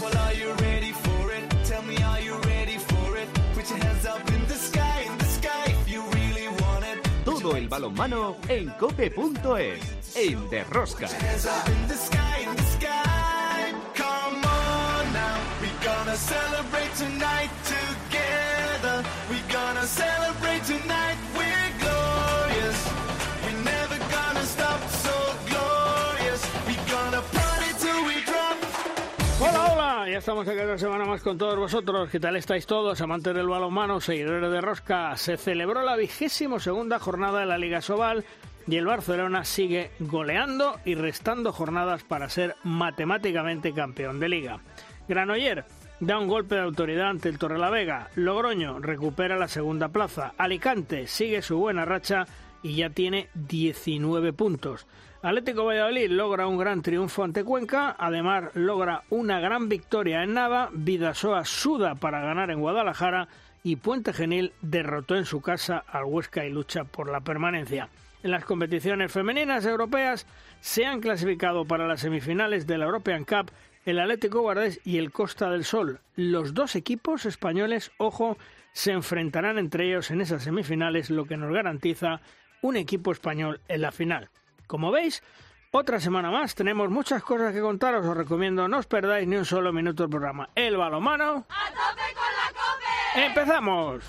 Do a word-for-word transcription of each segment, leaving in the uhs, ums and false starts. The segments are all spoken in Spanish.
Well, are you ready for it? Tell me, are you ready for it? Put your hands up in the sky, in the sky, if you really want it. Todo el balonmano en cope punto es, en De Rosca. Put your hands up in the sky, in the sky. Come on now, we're gonna celebrate tonight together. We're gonna celebrate tonight, we're glorious. We're never gonna stop, so glorious. We're gonna party till we drop. Hola, hola, ya estamos aquí otra semana más con todos vosotros. ¿Qué tal estáis todos, amantes del balonmano, seguidores de Rosca? Se celebró la vigésimo segunda jornada de la Liga Sobal y el Barcelona sigue goleando y restando jornadas para ser matemáticamente campeón de Liga. Granoller da un golpe de autoridad ante el Torrelavega. Logroño recupera la segunda plaza. Alicante sigue su buena racha y ya tiene diecinueve puntos. Atlético Valladolid logra un gran triunfo ante Cuenca, además logra una gran victoria en Nava, Bidasoa suda para ganar en Guadalajara y Puente Genil derrotó en su casa al Huesca y lucha por la permanencia. En las competiciones femeninas europeas se han clasificado para las semifinales de la European Cup el Atlético Guardés y el Costa del Sol. Los dos equipos españoles, ojo, se enfrentarán entre ellos en esas semifinales, lo que nos garantiza un equipo español en la final. Como veis, otra semana más, tenemos muchas cosas que contaros, os recomiendo no os perdáis ni un solo minuto del programa. El balonmano... ¡A tope con la COPE! ¡Empezamos!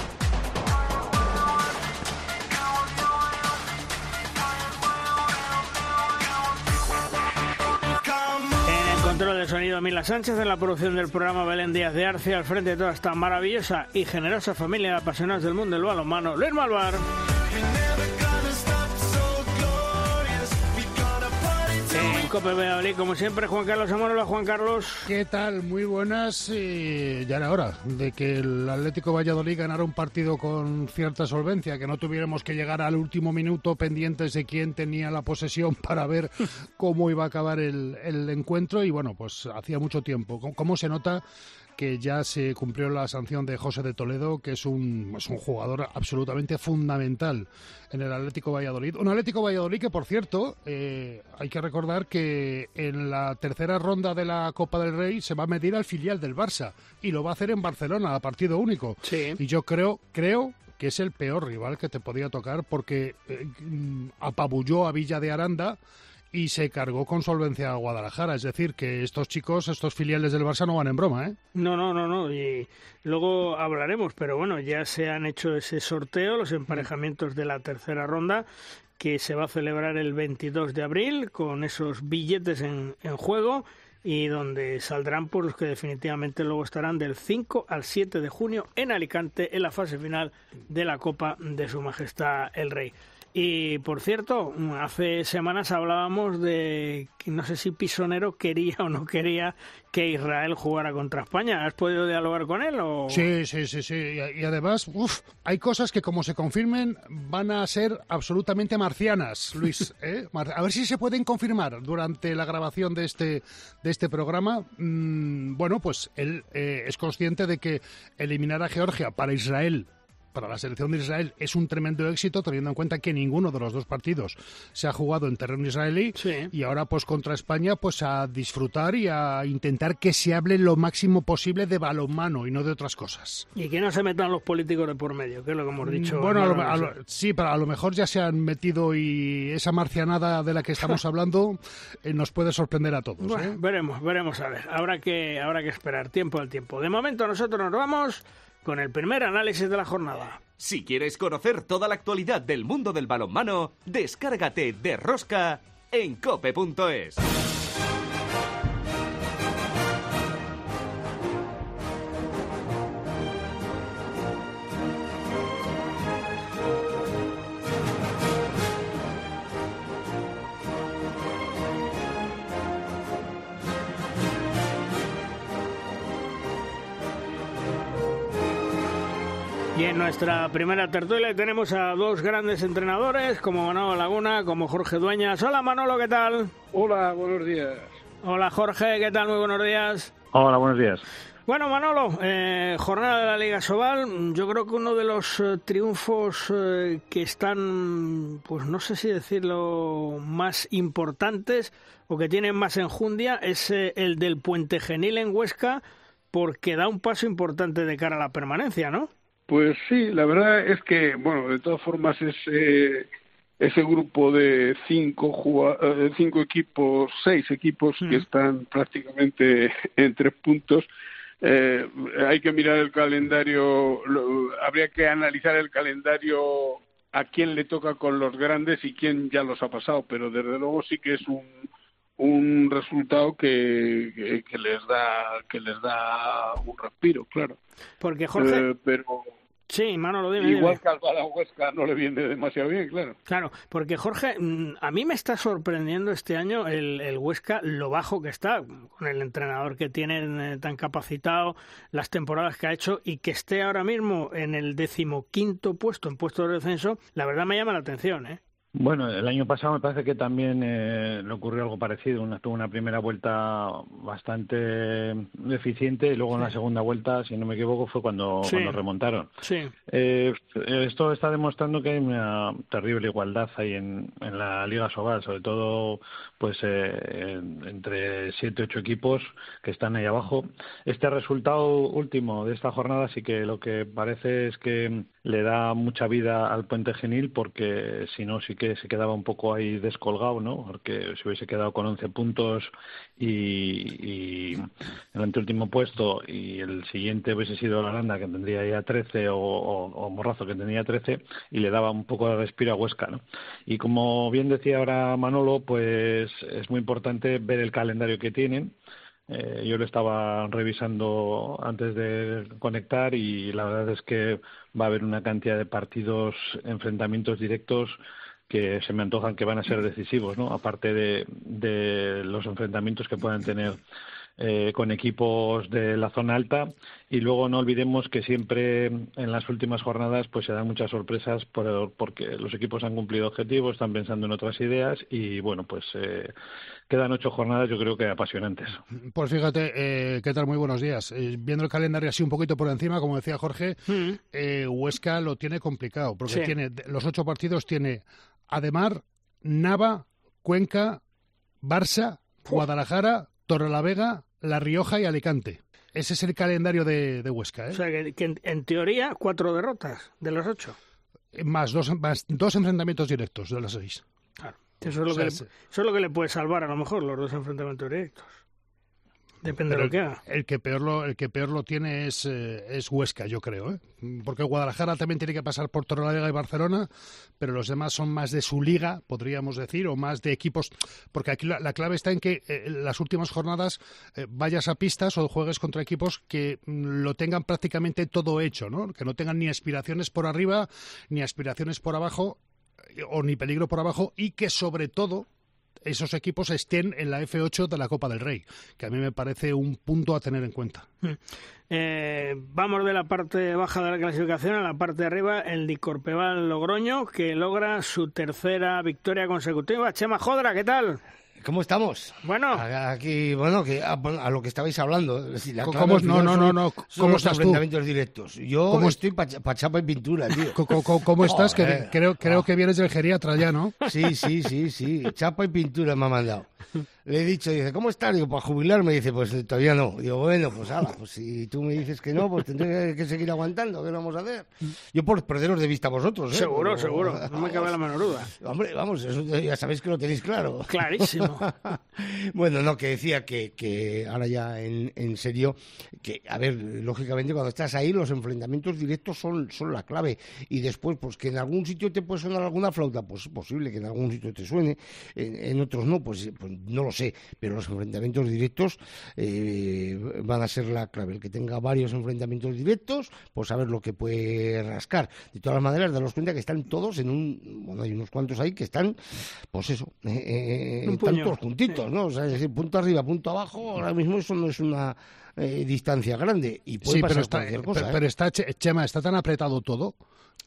En el control de sonido Mila Sánchez, en la producción del programa Belén Díaz de Arce, al frente de toda esta maravillosa y generosa familia de apasionados del mundo del balonmano, Luis Malvar. Cope Valladolid, como siempre, Juan Carlos Amorola. Juan Carlos. ¿Qué tal? Muy buenas. Y ya era hora de que el Atlético Valladolid ganara un partido con cierta solvencia, que no tuviéramos que llegar al último minuto pendientes de quién tenía la posesión para ver cómo iba a acabar el, el encuentro. Y bueno, pues hacía mucho tiempo. ¿Cómo se nota que ya se cumplió la sanción de José de Toledo, que es un, es un jugador absolutamente fundamental en el Atlético Valladolid? Un Atlético Valladolid que, por cierto, eh, hay que recordar que en la tercera ronda de la Copa del Rey se va a medir al filial del Barça y lo va a hacer en Barcelona, a partido único. Sí. Y yo creo, creo que es el peor rival que te podía tocar porque eh, apabulló a Villa de Aranda y se cargó con solvencia a Guadalajara. Es decir, que estos chicos, estos filiales del Barça no van en broma, ¿eh? No, no, no, no. Y luego hablaremos, pero bueno, ya se han hecho ese sorteo, los emparejamientos de la tercera ronda, que se va a celebrar el veintidós de abril, con esos billetes en, en juego, y donde saldrán por los que definitivamente luego estarán del cinco al siete de junio en Alicante, en la fase final de la Copa de Su Majestad el Rey. Y, por cierto, hace semanas hablábamos de que no sé si Pisonero quería o no quería que Israel jugara contra España. ¿Has podido dialogar con él? O... Sí, sí, sí, sí. Y, y además, uf, hay cosas que como se confirmen van a ser absolutamente marcianas, Luis. ¿eh? A ver si se pueden confirmar durante la grabación de este, de este programa. Mm, bueno, pues él eh, es consciente de que eliminar a Georgia para Israel, para la selección de Israel, es un tremendo éxito, teniendo en cuenta que ninguno de los dos partidos se ha jugado en terreno israelí. Sí. Y ahora pues contra España pues a disfrutar y a intentar que se hable lo máximo posible de balonmano y no de otras cosas. Y que no se metan los políticos de por medio, que es lo que hemos dicho. Bueno, a lo, a lo, sí, pero a lo mejor ya se han metido y esa marcianada de la que estamos hablando eh, nos puede sorprender a todos. Bueno, ¿eh? veremos, veremos a ver. Habrá que, habrá que esperar tiempo al tiempo. De momento nosotros nos vamos con el primer análisis de la jornada. Si quieres conocer toda la actualidad del mundo del balonmano, descárgate De Rosca en cope punto es. Y en nuestra primera tertulia tenemos a dos grandes entrenadores, como Manolo Laguna, como Jorge Dueñas. Hola Manolo, ¿qué tal? Hola, buenos días. Hola Jorge, ¿qué tal? Muy buenos días. Hola, buenos días. Bueno, Manolo, eh, jornada de la Liga Sobal, yo creo que uno de los eh, triunfos eh, que están, pues no sé si decirlo, más importantes o que tienen más enjundia es eh, el del Puente Genil en Huesca, porque da un paso importante de cara a la permanencia, ¿no? Pues sí, la verdad es que, bueno, de todas formas ese, ese grupo de cinco, jugad- cinco equipos, seis equipos mm. que están prácticamente en tres puntos, eh, hay que mirar el calendario, lo, habría que analizar el calendario a quién le toca con los grandes y quién ya los ha pasado, pero desde luego sí que es un un resultado que, que, que les da que les da un respiro, claro. Porque Jorge, eh, pero sí, Manolo, dime, igual dime. que al Bala Huesca no le viene demasiado bien, claro. Claro, porque Jorge, a mí me está sorprendiendo este año el, el Huesca, lo bajo que está, con el entrenador que tienen eh, tan capacitado, las temporadas que ha hecho, y que esté ahora mismo en el decimoquinto puesto, en puesto de descenso, la verdad me llama la atención, ¿eh? Bueno, el año pasado me parece que también eh, le ocurrió algo parecido. Una, tuvo una primera vuelta bastante deficiente y luego en la segunda vuelta, si no me equivoco, fue cuando, sí. cuando remontaron. Sí. Eh, esto está demostrando que hay una terrible igualdad ahí en, en la Liga Sobal, sobre todo pues eh, en, entre siete ocho equipos que están ahí abajo. Este resultado último de esta jornada sí que lo que parece es que le da mucha vida al Puente Genil, porque si no sí que se quedaba un poco ahí descolgado, ¿no? Porque si hubiese quedado con once puntos y, y el anteúltimo puesto y el siguiente hubiese sido la Aranda, que tendría ya trece, o, o, o Morrazo, que tendría trece, y le daba un poco de respiro a Huesca, ¿no? Y como bien decía ahora Manolo, pues es muy importante ver el calendario que tienen. Eh, yo lo estaba revisando antes de conectar y la verdad es que va a haber una cantidad de partidos, enfrentamientos directos que se me antojan que van a ser decisivos, ¿no? Aparte de, de los enfrentamientos que puedan tener eh, con equipos de la zona alta. Y luego no olvidemos que siempre en las últimas jornadas pues se dan muchas sorpresas por, porque los equipos han cumplido objetivos, están pensando en otras ideas y bueno, pues eh, quedan ocho jornadas, yo creo que apasionantes. Pues fíjate, eh, ¿qué tal? Muy buenos días. Eh, viendo el calendario así un poquito por encima, como decía Jorge, mm. eh, Huesca lo tiene complicado, porque sí. tiene los ocho partidos tiene Ademar, Nava, Cuenca, Barça, Guadalajara, Torrelavega, La Rioja y Alicante. Ese es el calendario de, de Huesca, ¿eh? O sea, que, que en, en teoría cuatro derrotas de los ocho. Más dos, más dos enfrentamientos directos de las seis. Claro. Eso es, lo o sea, que le, eso es lo que le puede salvar a lo mejor, los dos enfrentamientos directos. Depende Pero de lo que haga. El que peor lo, el que peor lo tiene es, eh, es Huesca, yo creo, ¿eh? Porque Guadalajara también tiene que pasar por Torrelavega y Barcelona, pero los demás son más de su liga, podríamos decir, o más de equipos, porque aquí la, la clave está en que eh, en las últimas jornadas eh, vayas a pistas o juegues contra equipos que mm, lo tengan prácticamente todo hecho, ¿no? Que no tengan ni aspiraciones por arriba, ni aspiraciones por abajo, o ni peligro por abajo, y que sobre todo esos equipos estén en la F ocho de la Copa del Rey, que a mí me parece un punto a tener en cuenta. Eh, vamos de la parte baja de la clasificación a la parte de arriba, el Dicorpeval Logroño, que logra su tercera victoria consecutiva. Chema Jodra, ¿qué tal? ¿Cómo estamos? Bueno. Aquí, bueno, que a, a lo que estabais hablando. Es decir, la ¿Cómo, no, no, no, no. ¿Cómo estás tú? Enfrentamientos directos. Yo ¿Cómo estoy pa, pa chapa y pintura, tío. ¿Cómo, cómo, cómo estás? Que creo, creo que vienes del geriatra ya, ¿no? Sí, sí, sí, sí. Chapa y pintura me ha mandado. Le he dicho, dice, ¿cómo estás? Digo, para jubilarme. Dice, pues todavía no. Digo, bueno, pues ala, pues si tú me dices que no, pues tendré que seguir aguantando. ¿Qué vamos a hacer? Yo por perderos de vista a vosotros, ¿eh? Seguro, Pero, seguro. No me cabe la menor duda. Hombre, vamos, eso ya sabéis que lo tenéis claro. Clarísimo. Bueno, no, que decía que, que ahora ya en, en serio, que, a ver, lógicamente cuando estás ahí los enfrentamientos directos son, son la clave. Y después, pues que en algún sitio te puede sonar alguna flauta, pues es posible que en algún sitio te suene, en, en otros no, pues, pues no lo sé. Pero los enfrentamientos directos eh, van a ser la clave. El que tenga varios enfrentamientos directos, pues a ver lo que puede rascar. De todas maneras, daros cuenta que están todos en un, bueno, hay unos cuantos ahí que están, pues eso, eh, eh, están puño. todos juntitos, sí. ¿no? O sea, es decir, punto arriba, punto abajo, ahora mismo eso no es una eh, distancia grande y puede sí, pasar pero está, cualquier cosa. Pero, ¿eh? pero está, Chema, está tan apretado todo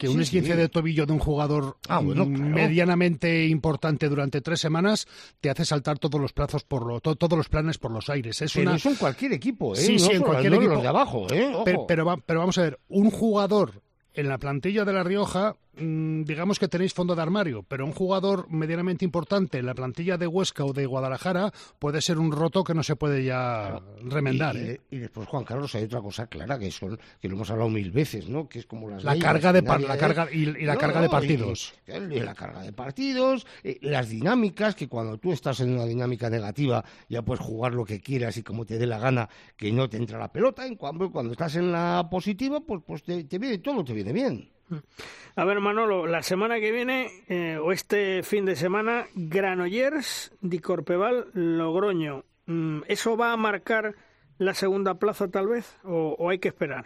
que un sí, esguince sí. de tobillo de un jugador ah, bueno, claro. medianamente importante durante tres semanas te hace saltar todos los plazos por lo, to, todos los planes por los aires. Es pero una... eso en cualquier equipo, ¿eh? Sí, no sí, en cualquier equipo. Los de abajo, ¿eh? Ojo. Pero, pero, pero vamos a ver, un jugador en la plantilla de La Rioja, mmm, digamos que tenéis fondo de armario, pero un jugador medianamente importante en la plantilla de Huesca o de Guadalajara puede ser un roto que no se puede ya remendar. Y, ¿eh? y, y después, Juan Carlos, hay otra cosa clara que son que lo hemos hablado mil veces, ¿no? Que es como las la carga de par, la carga y, y la no, carga de partidos, y, y la carga de partidos, y las dinámicas, que cuando tú estás en una dinámica negativa ya puedes jugar lo que quieras y como te dé la gana, que no te entra la pelota. En cambio, cuando estás en la positiva, pues, pues te, te viene todo, te viene bien. A ver, Manolo, la semana que viene, eh, o este fin de semana, Granollers, Dicorpeval, Logroño. ¿Eso va a marcar la segunda plaza, tal vez, o, o hay que esperar?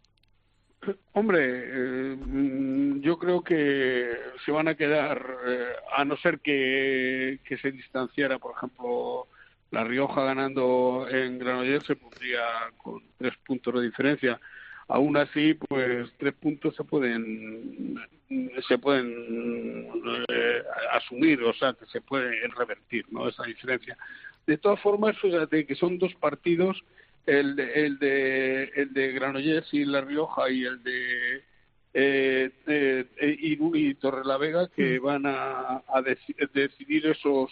Hombre, eh, yo creo que se van a quedar, eh, a no ser que, que se distanciara, por ejemplo, La Rioja ganando en Granollers, se pondría con tres puntos de diferencia. Aún así, pues tres puntos se pueden se pueden eh, asumir, o sea, que se puede revertir, ¿no? Esa diferencia. De todas formas, fíjate que son dos partidos, el de el de, el de Granollers y La Rioja y el de eh, eh, Irún y Torrelavega, que van a, a dec- decidir esos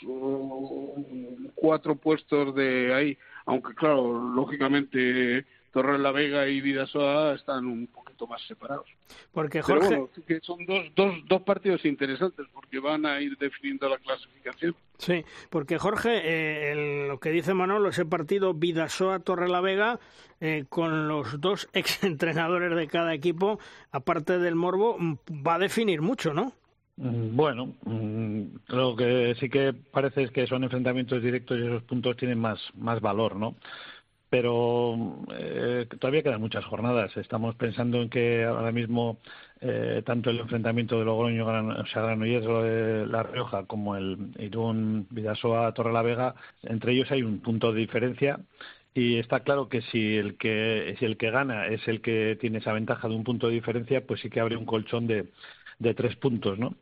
uh, cuatro puestos de ahí, aunque claro, lógicamente Torrelavega y Bidasoa están un poquito más separados. Porque Jorge... Pero bueno, que son dos, dos, dos partidos interesantes porque van a ir definiendo la clasificación. Sí, porque Jorge, eh, el, lo que dice Manolo, ese partido Bidasoa-Torrelavega, eh, con los dos exentrenadores de cada equipo, aparte del morbo, va a definir mucho, ¿no? Bueno, lo que sí que parece es que son enfrentamientos directos y esos puntos tienen más, más valor, ¿no? Pero eh, todavía quedan muchas jornadas. Estamos pensando en que ahora mismo eh, tanto el enfrentamiento de Logroño, Gran, o sea, Granollers, de La Rioja, como el Irún, Bidasoa, Torrelavega, entre ellos hay un punto de diferencia. Y está claro que si el que si el que gana es el que tiene esa ventaja de un punto de diferencia, pues sí que abre un colchón de, de tres puntos, ¿no?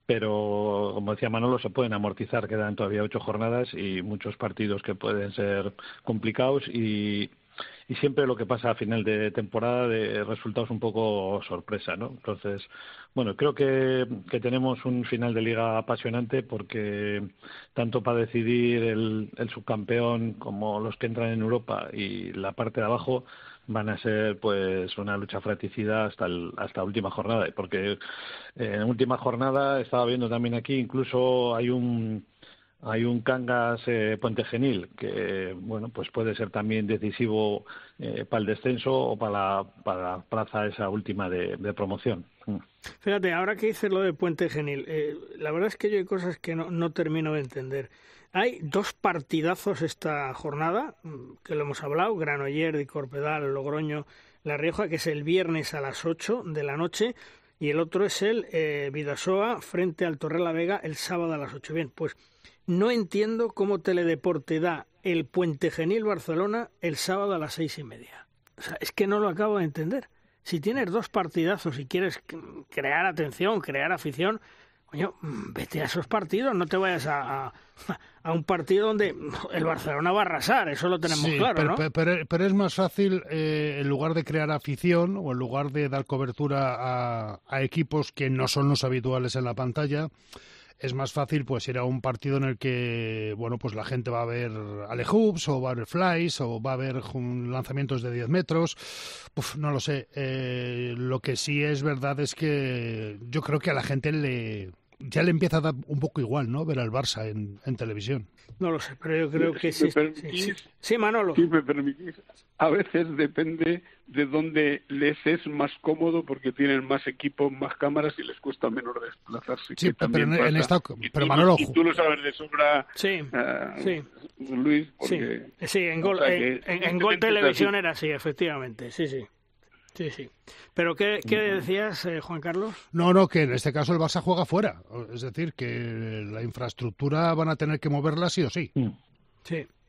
Pero, como decía Manolo, se pueden amortizar, quedan todavía ocho jornadas y muchos partidos que pueden ser complicados y, y siempre lo que pasa a final de temporada de resultados un poco sorpresa, ¿no? Entonces, bueno, creo que, que tenemos un final de liga apasionante porque tanto para decidir el, el subcampeón como los que entran en Europa y la parte de abajo van a ser pues una lucha fratricida hasta el, hasta la última jornada, porque en la última jornada estaba viendo también aquí, incluso hay un hay un Cangas eh, Puente Genil que bueno pues puede ser también decisivo eh, para el descenso o para la, para la plaza esa última de, de promoción. Fíjate, ahora que dices lo de Puente Genil, eh, la verdad es que yo hay cosas que no, no termino de entender. Hay dos partidazos esta jornada, que lo hemos hablado, Granollers, Dicorpeval, Logroño, La Rioja, que es el viernes a las ocho de la noche, y el otro es el eh, Bidasoa frente al Torrelavega el sábado a las ocho. Bien, pues no entiendo cómo Teledeporte da el Puente Genil Barcelona el sábado a las seis y media. O sea, es que no lo acabo de entender. Si tienes dos partidazos y quieres crear atención, crear afición, coño, vete a esos partidos, no te vayas a, a, a un partido donde el Barcelona va a arrasar, eso lo tenemos sí, claro, pero, ¿no? Pero, pero, pero es más fácil, eh, en lugar de crear afición o en lugar de dar cobertura a, a equipos que no son los habituales en la pantalla, es más fácil pues ir a un partido en el que bueno pues la gente va a ver alehoops o va a ver flies o va a ver lanzamientos de diez metros. Uf, no lo sé. Eh, lo que sí es verdad es que yo creo que a la gente le ya le empieza a dar un poco igual, ¿no? Ver al Barça en, en televisión. No lo sé, pero yo creo que si sí, sí, sí. Sí, Manolo. Si me permitís, a veces depende de dónde les es más cómodo porque tienen más equipos, más cámaras y les cuesta menos desplazarse. Sí, pero, en, en esta, pero y, Manolo... Y tú lo sabes de sobra, sí, uh, sí. Luis, porque... Sí, sí en Gol, o sea, en, en, en Gol Televisión era así, efectivamente, sí, sí. Sí, sí. ¿Pero qué, qué decías, eh, Juan Carlos? No, no, que en este caso el Barça juega fuera. Es decir, que la infraestructura van a tener que moverla sí o sí. Sí.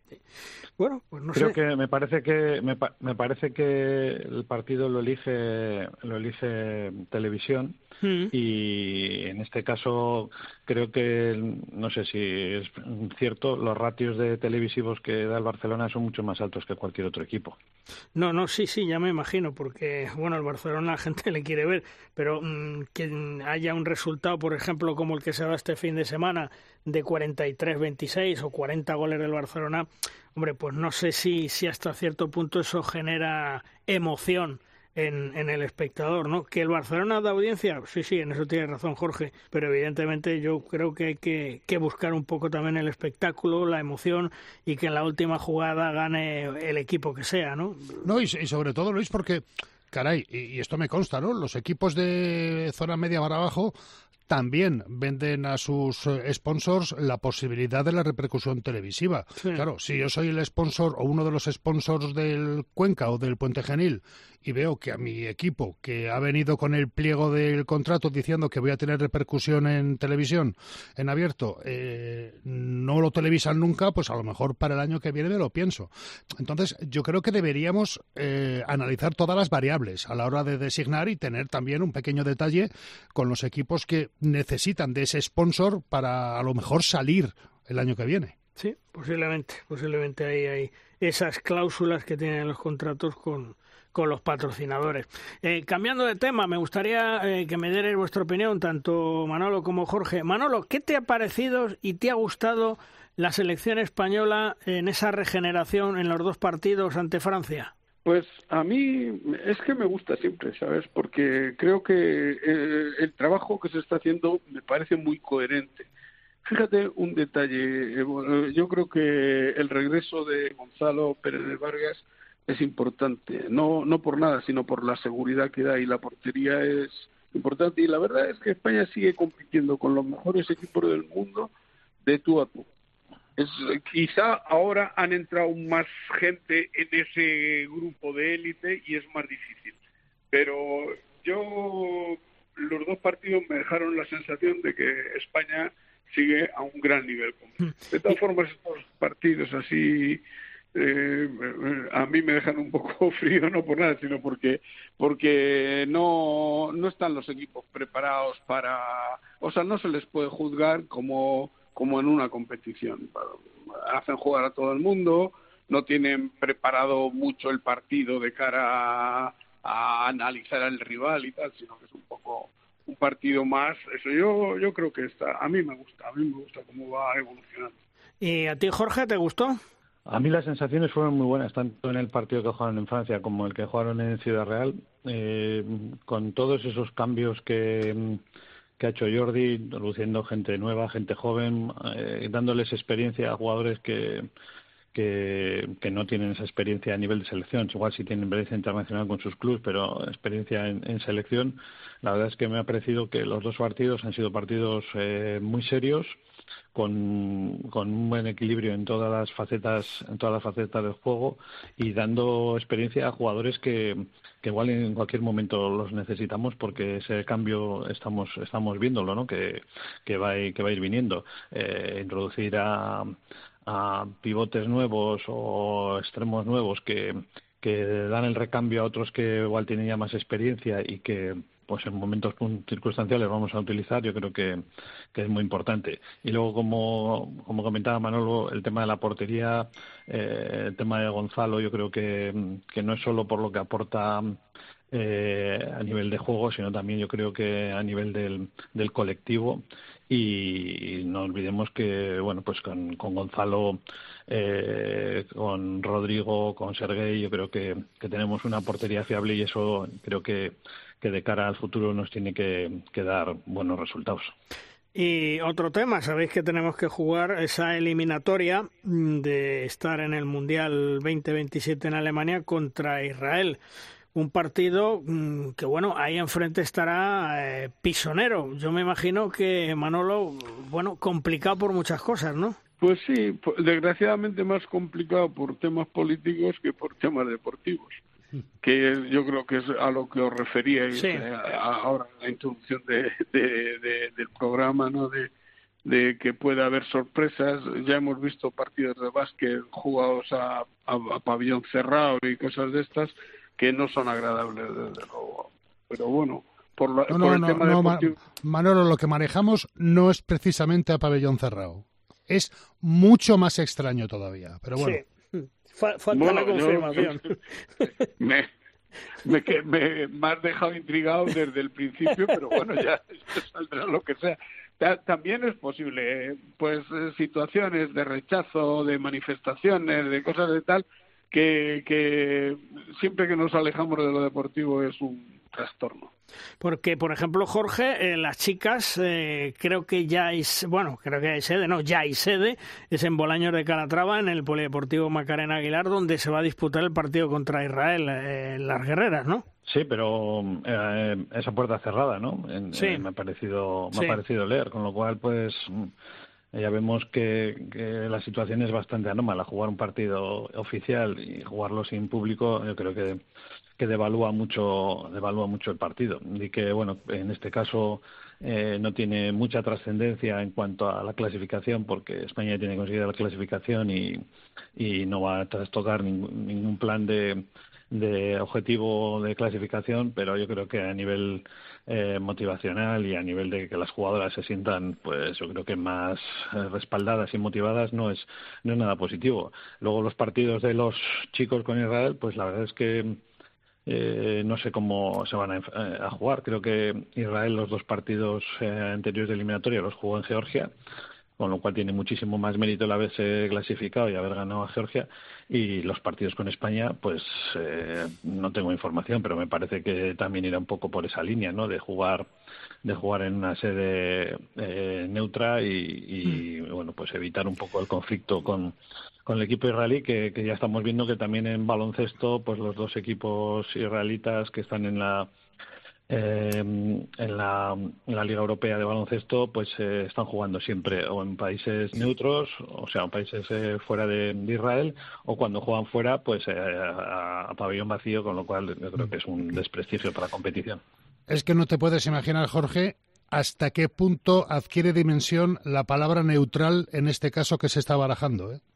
Bueno, pues no Creo sé. que me parece que me, pa- me parece que el partido lo elige lo elige televisión Mm. y en este caso creo que no sé si es cierto, los ratios de televisivos que da el Barcelona son mucho más altos que cualquier otro equipo. No, no, sí, sí, ya me imagino, porque, bueno, el Barcelona la gente le quiere ver, pero mmm, que haya un resultado, por ejemplo, como el que se da este fin de semana, de cuarenta y tres veintiséis o cuarenta goles del Barcelona, hombre, pues no sé si, si hasta cierto punto eso genera emoción en, en el espectador, ¿no? Que el Barcelona da audiencia, sí, sí, en eso tiene razón Jorge, pero evidentemente yo creo que hay que, que buscar un poco también el espectáculo, la emoción y que en la última jugada gane el equipo que sea, ¿no? No, y, y sobre todo, Luis, porque, caray, y, y esto me consta, ¿no? Los equipos de zona media para abajo también venden a sus eh, sponsors la posibilidad de la repercusión televisiva. Sí. Claro, si yo soy el sponsor o uno de los sponsors del Cuenca o del Puente Genil y veo que a mi equipo, que ha venido con el pliego del contrato diciendo que voy a tener repercusión en televisión, en abierto, eh, no lo televisan nunca, pues a lo mejor para el año que viene me lo pienso. Entonces, yo creo que deberíamos eh, analizar todas las variables a la hora de designar y tener también un pequeño detalle con los equipos que necesitan de ese sponsor para a lo mejor salir el año que viene. Sí, posiblemente, posiblemente hay, hay esas cláusulas que tienen los contratos con, con los patrocinadores. Eh, cambiando de tema, me gustaría eh, que me dierais vuestra opinión, tanto Manolo como Jorge. Manolo, ¿qué te ha parecido y te ha gustado la selección española en esa regeneración en los dos partidos ante Francia? Pues a mí es que me gusta siempre, ¿sabes? Porque creo que eh, el trabajo que se está haciendo me parece muy coherente. Fíjate un detalle, eh, yo creo que el regreso de Gonzalo Pérez de Vargas es importante, no no por nada, sino por la seguridad que da, y la portería es importante, y la verdad es que España sigue compitiendo con los mejores equipos del mundo de tú a tú. Es, quizá ahora han entrado más gente en ese grupo de élite y es más difícil, pero yo los dos partidos me dejaron la sensación de que España sigue a un gran nivel. De todas formas, estos partidos así eh, a mí me dejan un poco frío, no por nada, sino porque porque no no están los equipos preparados para, o sea, no se les puede juzgar como como en una competición. Hacen jugar a todo el mundo, no tienen preparado mucho el partido de cara a, a analizar al rival y tal, sino que es un poco un partido más. Eso yo yo creo que está, a mí me gusta, a mí me gusta cómo va evolucionando. ¿Y a ti, Jorge, te gustó? A mí las sensaciones fueron muy buenas, tanto en el partido que jugaron en Francia como el que jugaron en Ciudad Real, eh, con todos esos cambios que que ha hecho Jordi, introduciendo gente nueva, gente joven, eh, dándoles experiencia a jugadores que, que que no tienen esa experiencia a nivel de selección. Igual sí tienen experiencia internacional con sus clubes, pero experiencia en, en selección. La verdad es que me ha parecido que los dos partidos han sido partidos eh, muy serios, con, con un buen equilibrio en todas las facetas, en todas las facetas del juego, y dando experiencia a jugadores que, que igual en cualquier momento los necesitamos, porque ese cambio estamos estamos viéndolo, ¿no? Que que va a ir, que va a ir viniendo. Eh, introducir a a pivotes nuevos o extremos nuevos que que dan el recambio a otros que igual tienen ya más experiencia y que pues en momentos circunstanciales vamos a utilizar, yo creo que, que es muy importante. Y luego, como, como comentaba Manolo, el tema de la portería, eh, el tema de Gonzalo, yo creo que, que no es solo por lo que aporta eh, a nivel de juego, sino también yo creo que a nivel del, del colectivo. Y no olvidemos que, bueno, pues con, con Gonzalo, eh, con Rodrigo, con Serguei, yo creo que, que tenemos una portería fiable, y eso creo que, que de cara al futuro nos tiene que, que dar buenos resultados. Y otro tema, sabéis que tenemos que jugar esa eliminatoria de estar en el Mundial veinte veintisiete en Alemania contra Israel. Un partido que, bueno, ahí enfrente estará eh, pisonero. Yo me imagino que, Manolo, bueno, complicado por muchas cosas, ¿no? Pues sí, desgraciadamente más complicado por temas políticos que por temas deportivos, que yo creo que es a lo que os referíais, sí, eh, ahora en la introducción de, de, de, del programa, ¿no? De, de que puede haber sorpresas. Ya hemos visto partidos de básquet jugados a, a, a pabellón cerrado y cosas de estas que no son agradables, desde luego. Pero bueno, por, la, no, por no, el no, tema no, deportivo... Manolo, lo que manejamos no es precisamente a pabellón cerrado. Es mucho más extraño todavía, pero bueno. Sí. Falta bueno, la confirmación. Yo, me, me, me, me has dejado intrigado desde el principio, pero bueno, ya saldrá lo que sea. También es posible, pues, situaciones de rechazo, de manifestaciones, de cosas de tal, que, que siempre que nos alejamos de lo deportivo es un trastorno. Porque, por ejemplo, Jorge, eh, las chicas, eh, creo que ya hay, bueno, creo que hay sede, no, ya hay sede, es en Bolaños de Calatrava, en el Polideportivo Macarena Aguilar, donde se va a disputar el partido contra Israel, eh, en las guerreras, ¿no? Sí, pero eh, esa puerta cerrada, ¿no? En, sí. Eh, me ha parecido, me sí. ha parecido leer, con lo cual, pues, ya vemos que, que la situación es bastante anómala. Jugar un partido oficial y jugarlo sin público, yo creo que que devalúa mucho devalúa mucho el partido, y que bueno, en este caso eh, no tiene mucha trascendencia en cuanto a la clasificación, porque España tiene conseguida la clasificación y, y no va a trastocar ningún, ningún plan de, de objetivo de clasificación, pero yo creo que a nivel eh, motivacional y a nivel de que las jugadoras se sientan, pues yo creo que más eh, respaldadas y motivadas, no es no es nada positivo. Luego los partidos de los chicos con Israel, pues la verdad es que Eh, no sé cómo se van a, eh, a jugar. Creo que Israel los dos partidos eh, anteriores de eliminatoria los jugó en Georgia, con lo cual tiene muchísimo más mérito el haberse clasificado y haber ganado a Georgia. Y los partidos con España, pues eh, no tengo información, pero me parece que también irá un poco por esa línea, ¿no? De jugar de jugar en una sede eh, neutra y, y mm. bueno, pues evitar un poco el conflicto con con el equipo israelí, que, que ya estamos viendo que también en baloncesto, pues los dos equipos israelitas que están en la eh, en la, en la Liga Europea de Baloncesto, pues eh, están jugando siempre o en países neutros, o sea, en países eh, fuera de, de Israel, o cuando juegan fuera, pues eh, a, a pabellón vacío, con lo cual yo creo que es un desprestigio para la competición. Es que no te puedes imaginar, Jorge, hasta qué punto adquiere dimensión la palabra neutral en este caso que se está barajando, ¿eh?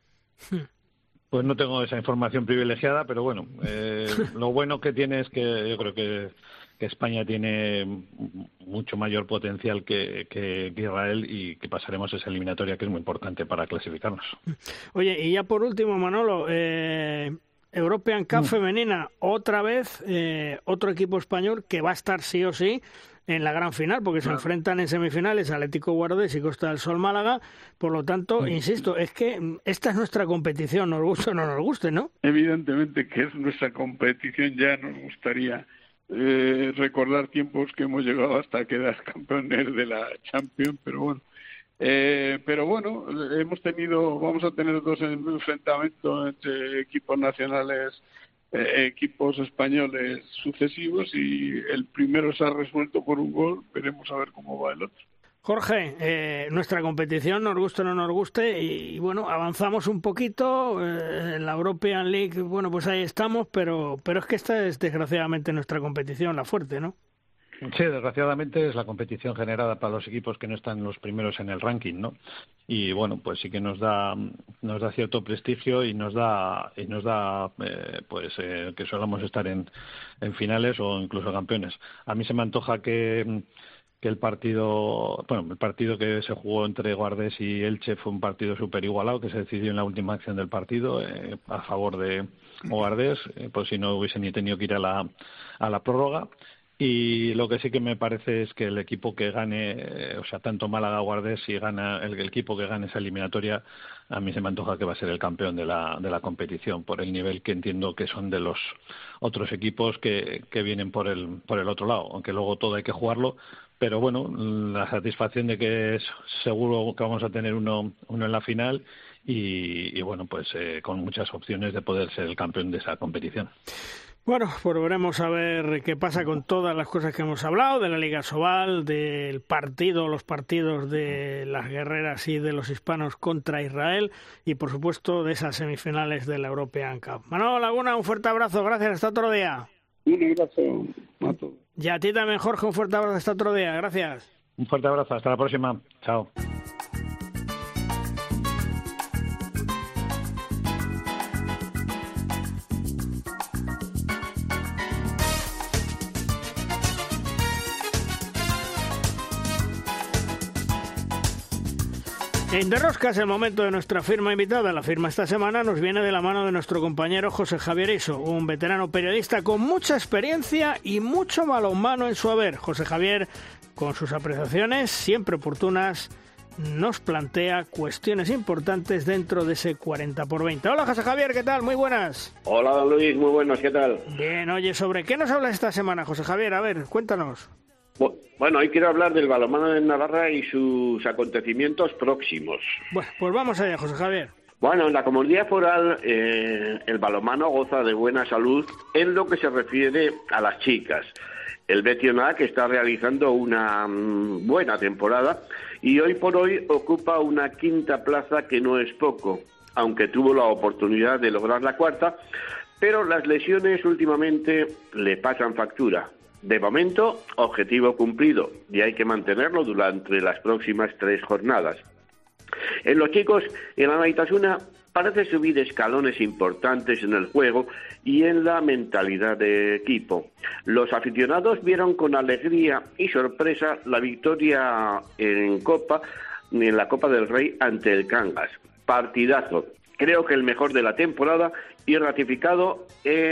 Pues no tengo esa información privilegiada, pero bueno, eh, lo bueno que tiene es que yo creo que, que España tiene mucho mayor potencial que, que, que Israel, y que pasaremos esa eliminatoria, que es muy importante para clasificarnos. Oye, y ya por último, Manolo, eh, European Cup mm. femenina, otra vez eh, otro equipo español que va a estar sí o sí en la gran final, porque se enfrentan en semifinales Atlético Guardés y Costa del Sol Málaga. Por lo tanto, insisto, es que esta es nuestra competición, nos guste o no nos guste, ¿no? Evidentemente que es nuestra competición. Ya nos gustaría eh, recordar tiempos que hemos llegado hasta quedar campeones de la Champions, pero bueno. Eh, pero bueno, hemos tenido, vamos a tener dos enfrentamientos entre equipos nacionales, eh, equipos españoles sucesivos, y el primero se ha resuelto por un gol. Veremos a ver cómo va el otro. Jorge, eh, nuestra competición, nos guste o no nos guste, y, y bueno, avanzamos un poquito, eh, en la European League, bueno, pues ahí estamos, pero, pero es que esta es desgraciadamente nuestra competición, la fuerte, ¿no? Sí, desgraciadamente es la competición generada para los equipos que no están los primeros en el ranking, ¿no? Y bueno, pues sí que nos da nos da cierto prestigio y nos da y nos da eh, pues eh, que solamos estar en, en finales o incluso campeones. A mí se me antoja que que el partido, bueno, el partido que se jugó entre Guardés y Elche fue un partido súper igualado, que se decidió en la última acción del partido eh, a favor de Guardés, eh, pues si no hubiese ni tenido que ir a la a la prórroga. Y lo que sí que me parece es que el equipo que gane, eh, o sea, tanto Málaga o Guardés, si gana el, el equipo que gane esa eliminatoria, a mí se me antoja que va a ser el campeón de la de la competición, por el nivel que entiendo que son de los otros equipos que, que vienen por el por el otro lado, aunque luego todo hay que jugarlo. Pero bueno, la satisfacción de que es seguro que vamos a tener uno uno en la final, y, y bueno, pues eh, con muchas opciones de poder ser el campeón de esa competición. Bueno, pues veremos a ver qué pasa con todas las cosas que hemos hablado, de la Liga Sobal, del partido, los partidos de las guerreras y de los hispanos contra Israel, y por supuesto de esas semifinales de la European Cup. Manolo Laguna, un fuerte abrazo, gracias, hasta otro día. Un abrazo a todos. Y a ti también, Jorge, un fuerte abrazo, hasta otro día, gracias. Un fuerte abrazo, hasta la próxima, chao. En De Rosca es el momento de nuestra firma invitada. La firma esta semana nos viene de la mano de nuestro compañero José Javier Iso, un veterano periodista con mucha experiencia y mucho balonmano en su haber. José Javier, con sus apreciaciones siempre oportunas, nos plantea cuestiones importantes dentro de ese cuarenta por veinte. Hola José Javier, ¿qué tal? Muy buenas. Hola don Luis, muy buenos, ¿qué tal? Bien, oye, ¿sobre qué nos hablas esta semana, José Javier? A ver, cuéntanos. Bueno, hoy quiero hablar del balonmano de Navarra y sus acontecimientos próximos. Bueno, pues vamos allá, José Javier. Bueno, en la comunidad foral eh, el balonmano goza de buena salud en lo que se refiere a las chicas. El Betioná, que está realizando una mm, buena temporada y hoy por hoy ocupa una quinta plaza que no es poco, aunque tuvo la oportunidad de lograr la cuarta, pero las lesiones últimamente le pasan factura. De momento, objetivo cumplido y hay que mantenerlo durante las próximas tres jornadas. En los chicos, el Anaitasuna parece subir escalones importantes en el juego y en la mentalidad de equipo. Los aficionados vieron con alegría y sorpresa la victoria en Copa, en la Copa del Rey ante el Cangas. Partidazo. Creo que el mejor de la temporada y ratificado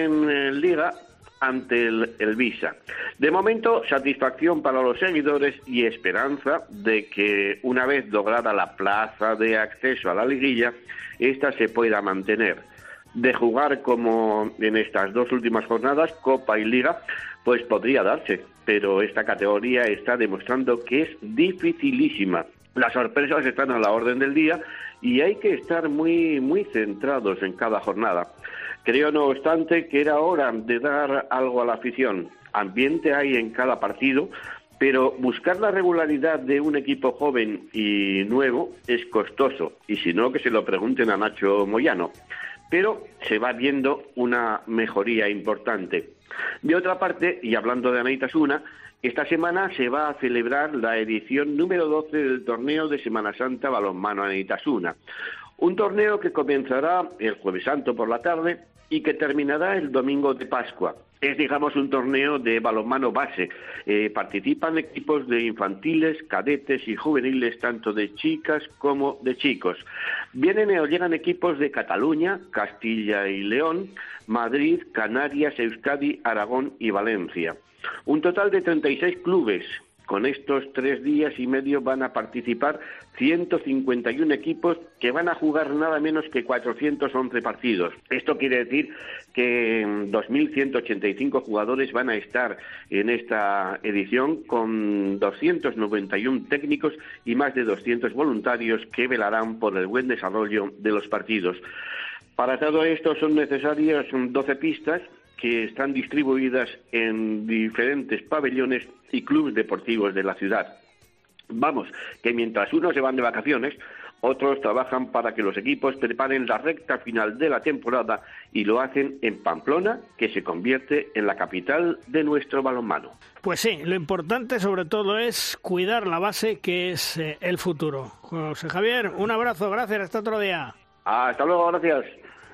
en Liga ante el, el Visa. De momento, satisfacción para los seguidores y esperanza de que una vez lograda la plaza de acceso a la liguilla, esta se pueda mantener. De jugar como en estas dos últimas jornadas, Copa y Liga, pues podría darse, pero esta categoría está demostrando que es dificilísima. Las sorpresas están a la orden del día y hay que estar muy, muy centrados en cada jornada. Creo, no obstante, que era hora de dar algo a la afición. Ambiente hay en cada partido, pero buscar la regularidad de un equipo joven y nuevo es costoso, y si no, que se lo pregunten a Nacho Moyano. Pero se va viendo una mejoría importante. De otra parte, y hablando de Anaitasuna, esta semana se va a celebrar la edición número doce del torneo de Semana Santa Balonmano Anaitasuna. Un torneo que comenzará el Jueves Santo por la tarde y que terminará el domingo de Pascua. Es, digamos, un torneo de balonmano base. Eh, participan equipos de infantiles, cadetes y juveniles, tanto de chicas como de chicos. Vienen o llegan equipos de Cataluña, Castilla y León, Madrid, Canarias, Euskadi, Aragón y Valencia. Un total de treinta y seis clubes. Con estos tres días y medio van a participar ciento cincuenta y uno equipos que van a jugar nada menos que cuatrocientos once partidos. Esto quiere decir que dos mil ciento ochenta y cinco jugadores van a estar en esta edición, con doscientos noventa y uno técnicos y más de doscientos voluntarios que velarán por el buen desarrollo de los partidos. Para todo esto son necesarias doce pistas que están distribuidas en diferentes pabellones y clubes deportivos de la ciudad. Vamos, que mientras unos se van de vacaciones, otros trabajan para que los equipos preparen la recta final de la temporada y lo hacen en Pamplona, que se convierte en la capital de nuestro balonmano. Pues sí, lo importante sobre todo es cuidar la base, que es eh, el futuro. José Javier, un abrazo, gracias, hasta otro día. Hasta luego, gracias.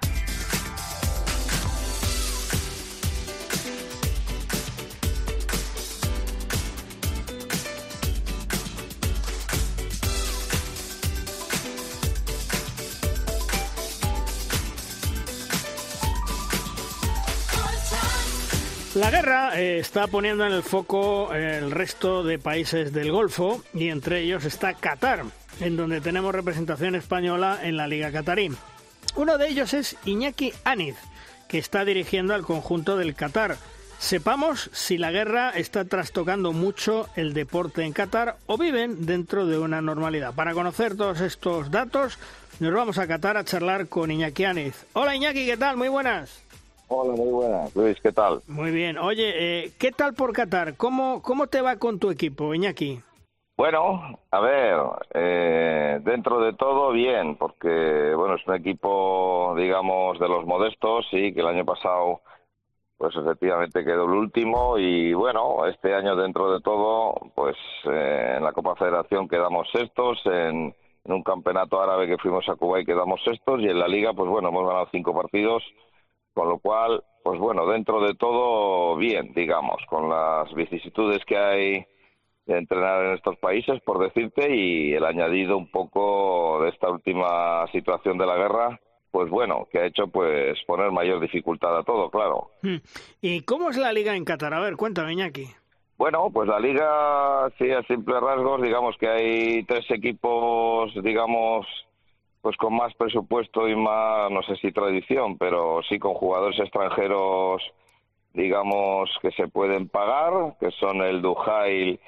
La guerra eh, está poniendo en el foco el resto de países del Golfo y entre ellos está Qatar, en donde tenemos representación española en la Liga Qatarí. Uno de ellos es Iñaki Aniz, que está dirigiendo al conjunto del Qatar. Sepamos si la guerra está trastocando mucho el deporte en Qatar o viven dentro de una normalidad. Para conocer todos estos datos, nos vamos a Qatar a charlar con Iñaki Aniz. Hola Iñaki, ¿qué tal? Muy buenas. Hola, muy buenas. Luis, ¿qué tal? Muy bien. Oye, eh, ¿qué tal por Qatar? ¿Cómo, cómo te va con tu equipo, Iñaki? Bueno, a ver, eh, dentro de todo bien, porque bueno, es un equipo, digamos, de los modestos, sí, que el año pasado, pues efectivamente quedó el último y bueno, este año dentro de todo, pues eh, en la Copa Federación quedamos sextos, en, en un campeonato árabe que fuimos a Kuwait quedamos sextos y en la Liga, pues bueno, hemos ganado cinco partidos. Con lo cual, pues bueno, dentro de todo, bien, digamos, con las vicisitudes que hay de entrenar en estos países, por decirte, y el añadido un poco de esta última situación de la guerra, pues bueno, que ha hecho pues poner mayor dificultad a todo, claro. ¿Y cómo es la liga en Qatar? A ver, cuéntame, Iñaki. Bueno, pues la liga, sí, a simples rasgos, digamos que hay tres equipos, digamos, pues con más presupuesto y más, no sé si tradición, pero sí con jugadores extranjeros, digamos, que se pueden pagar, que son el Duhail,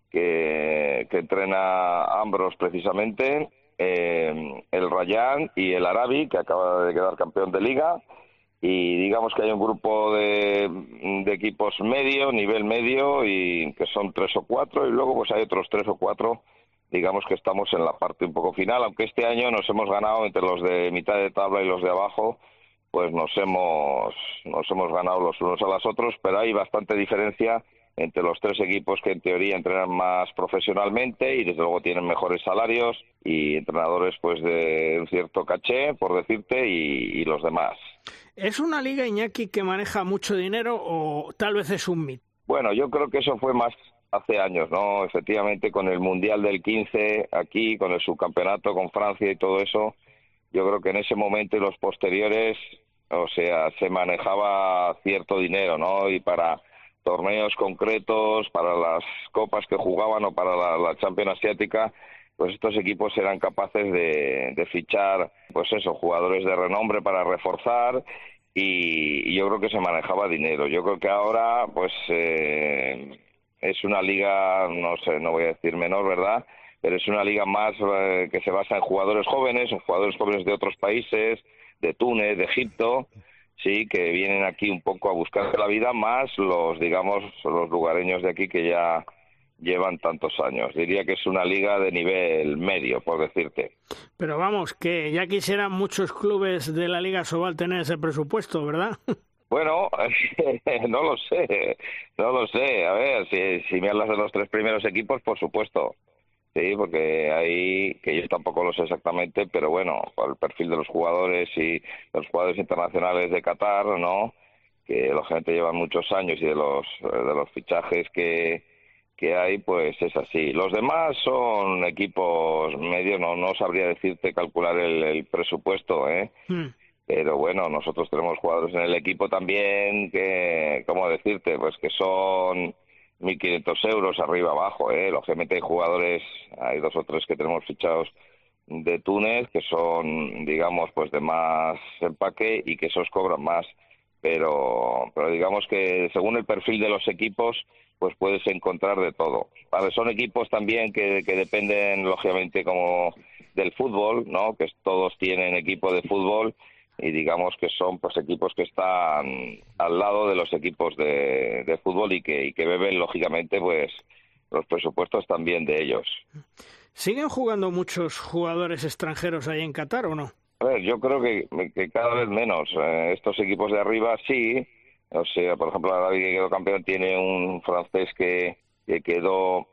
que, que entrena Ambros precisamente, eh, el Rayán y el Arabi, que acaba de quedar campeón de liga. Y digamos que hay un grupo de, de equipos medio, nivel medio, y que son tres o cuatro, y luego pues hay otros tres o cuatro, digamos que estamos en la parte un poco final, aunque este año nos hemos ganado entre los de mitad de tabla y los de abajo, pues nos hemos, nos hemos ganado los unos a los otros, pero hay bastante diferencia entre los tres equipos que en teoría entrenan más profesionalmente y desde luego tienen mejores salarios y entrenadores pues de un cierto caché, por decirte, y, y los demás. ¿Es una liga, Iñaki, que maneja mucho dinero o tal vez es un mito? Bueno, yo creo que eso fue más hace años, ¿no? Efectivamente, con el Mundial del quince aquí, con el subcampeonato, con Francia y todo eso, yo creo que en ese momento y los posteriores, o sea, se manejaba cierto dinero, ¿no? Y para torneos concretos, para las copas que jugaban o para la, la Champions Asiática, pues estos equipos eran capaces de, de fichar, pues eso, jugadores de renombre para reforzar y, y yo creo que se manejaba dinero. Yo creo que ahora, pues, eh, es una liga, no sé, no voy a decir menor, ¿verdad?, pero es una liga más eh, que se basa en jugadores jóvenes, en jugadores jóvenes de otros países, de Túnez, de Egipto, sí, que vienen aquí un poco a buscar la vida, más los, digamos, los lugareños de aquí que ya llevan tantos años. Diría que es una liga de nivel medio, por decirte. Pero vamos, que ya quisieran muchos clubes de la Liga Sobal tener ese presupuesto, ¿verdad? Bueno, no lo sé, no lo sé. A ver, si, si me hablas de los tres primeros equipos, por supuesto. Sí, porque ahí, que yo tampoco lo sé exactamente, pero bueno, por el perfil de los jugadores y los jugadores internacionales de Qatar, ¿no?, que lógicamente llevan muchos años, y de los de los fichajes que que hay, pues es así. Los demás son equipos medios, no no sabría decirte calcular el, el presupuesto, ¿eh? Mm. Pero bueno, nosotros tenemos jugadores en el equipo también que, ¿cómo decirte? Pues que son mil quinientos euros arriba abajo, ¿eh? Lógicamente hay jugadores, hay dos o tres que tenemos fichados de Túnez, que son, digamos, pues de más empaque y que esos cobran más. Pero, pero digamos que según el perfil de los equipos, pues puedes encontrar de todo. Vale, son equipos también que, que dependen, lógicamente, como del fútbol, ¿no? Que todos tienen equipo de fútbol y digamos que son pues equipos que están al lado de los equipos de, de fútbol y que, y que beben, lógicamente, pues los presupuestos también de ellos. ¿Siguen jugando muchos jugadores extranjeros ahí en Qatar o no? A ver, yo creo que, que cada vez menos. Eh, estos equipos de arriba sí. O sea, por ejemplo, Arabi, que quedó campeón, tiene un francés que, que quedó,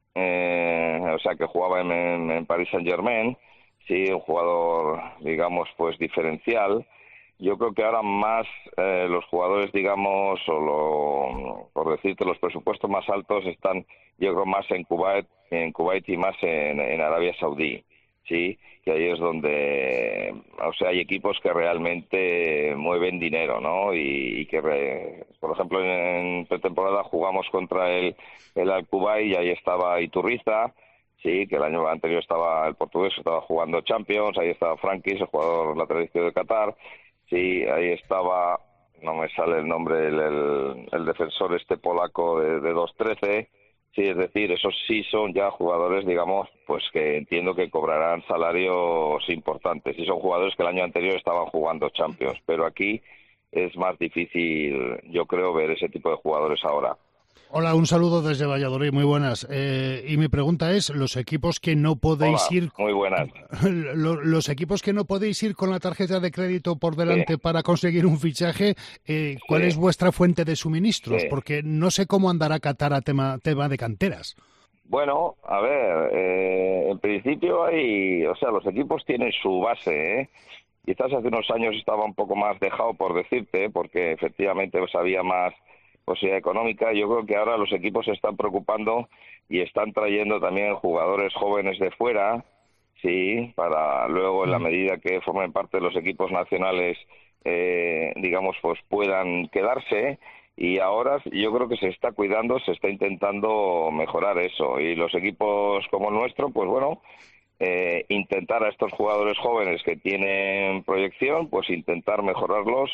eh, o sea, que jugaba en, en, en Paris Saint-Germain, sí, un jugador, digamos, pues diferencial. Yo creo que ahora más eh, los jugadores, digamos, o lo, por decirte, los presupuestos más altos están, yo creo, más en Kuwait, en Kuwait y más en, en Arabia Saudí. Sí, que ahí es donde, o sea, hay equipos que realmente mueven dinero, ¿no? Y, y que, re, por ejemplo, en, en pretemporada jugamos contra el, el Al-Kuwait y ahí estaba Iturriza, sí, que el año anterior estaba el portugués, estaba jugando Champions, ahí estaba Frankis, el jugador lateral izquierdo de Qatar, sí, ahí estaba, no me sale el nombre, el, el, el defensor este polaco de, de dos trece. Sí, es decir, esos sí son ya jugadores, digamos, pues que entiendo que cobrarán salarios importantes. Y son jugadores que el año anterior estaban jugando Champions. Pero aquí es más difícil, yo creo, ver ese tipo de jugadores ahora. Hola, un saludo desde Valladolid, muy buenas. Eh, y mi pregunta es, los equipos que no podéis Hola, ir... muy buenas. Los equipos que no podéis ir con la tarjeta de crédito por delante sí. para conseguir un fichaje, eh, ¿cuál sí. es vuestra fuente de suministros? Sí. Porque no sé cómo andará Qatar a tema, tema de canteras. Bueno, a ver, eh, en principio hay... O sea, los equipos tienen su base, ¿eh? Quizás hace unos años estaba un poco más dejado, por decirte, porque efectivamente pues, había más... posibilidad económica. Yo creo que ahora los equipos se están preocupando y están trayendo también jugadores jóvenes de fuera, sí, para luego en la medida que formen parte de los equipos nacionales, eh, digamos, pues puedan quedarse. Y ahora yo creo que se está cuidando, se está intentando mejorar eso. Y los equipos como el nuestro, pues bueno, eh, intentar a estos jugadores jóvenes que tienen proyección, pues intentar mejorarlos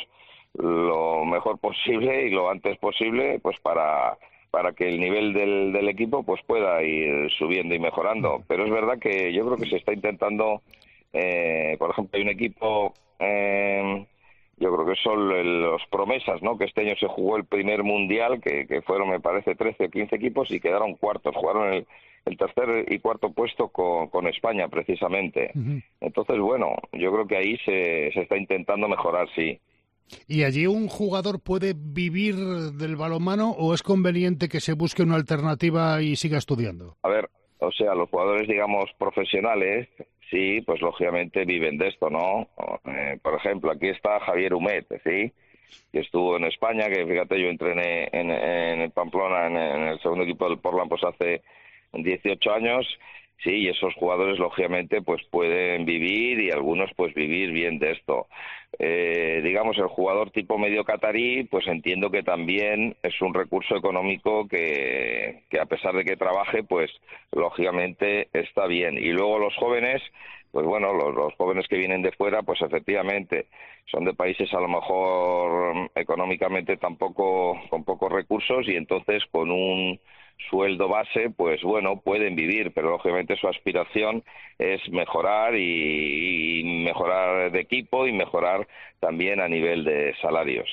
lo mejor posible y lo antes posible, pues para para que el nivel del, del equipo pues pueda ir subiendo y mejorando. Pero es verdad que yo creo que se está intentando, eh, por ejemplo, hay un equipo, eh, yo creo que son los promesas, ¿no? Que este año se jugó el primer mundial, que, que fueron, me parece, trece o quince equipos y quedaron cuartos, jugaron el, el tercer y cuarto puesto con, con España, precisamente. Uh-huh. Entonces, bueno, yo creo que ahí se, se está intentando mejorar, sí. ¿Y allí un jugador puede vivir del balonmano o es conveniente que se busque una alternativa y siga estudiando? A ver, o sea, los jugadores, digamos, profesionales, sí, pues lógicamente viven de esto, ¿no? Eh, por ejemplo, aquí está Javier Humet, ¿sí? Que estuvo en España, que fíjate, yo entrené en, en Pamplona, en, en el segundo equipo del Portland, pues hace dieciocho años. Sí, y esos jugadores, lógicamente, pues pueden vivir y algunos, pues, vivir bien de esto. Eh, digamos, el jugador tipo medio catarí, pues entiendo que también es un recurso económico que, que a pesar de que trabaje, pues, lógicamente está bien. Y luego los jóvenes, pues bueno, los, los jóvenes que vienen de fuera, pues efectivamente son de países a lo mejor económicamente tampoco con pocos recursos y entonces con un sueldo base, pues bueno, pueden vivir, pero lógicamente su aspiración es mejorar y, y mejorar de equipo y mejorar también a nivel de salarios.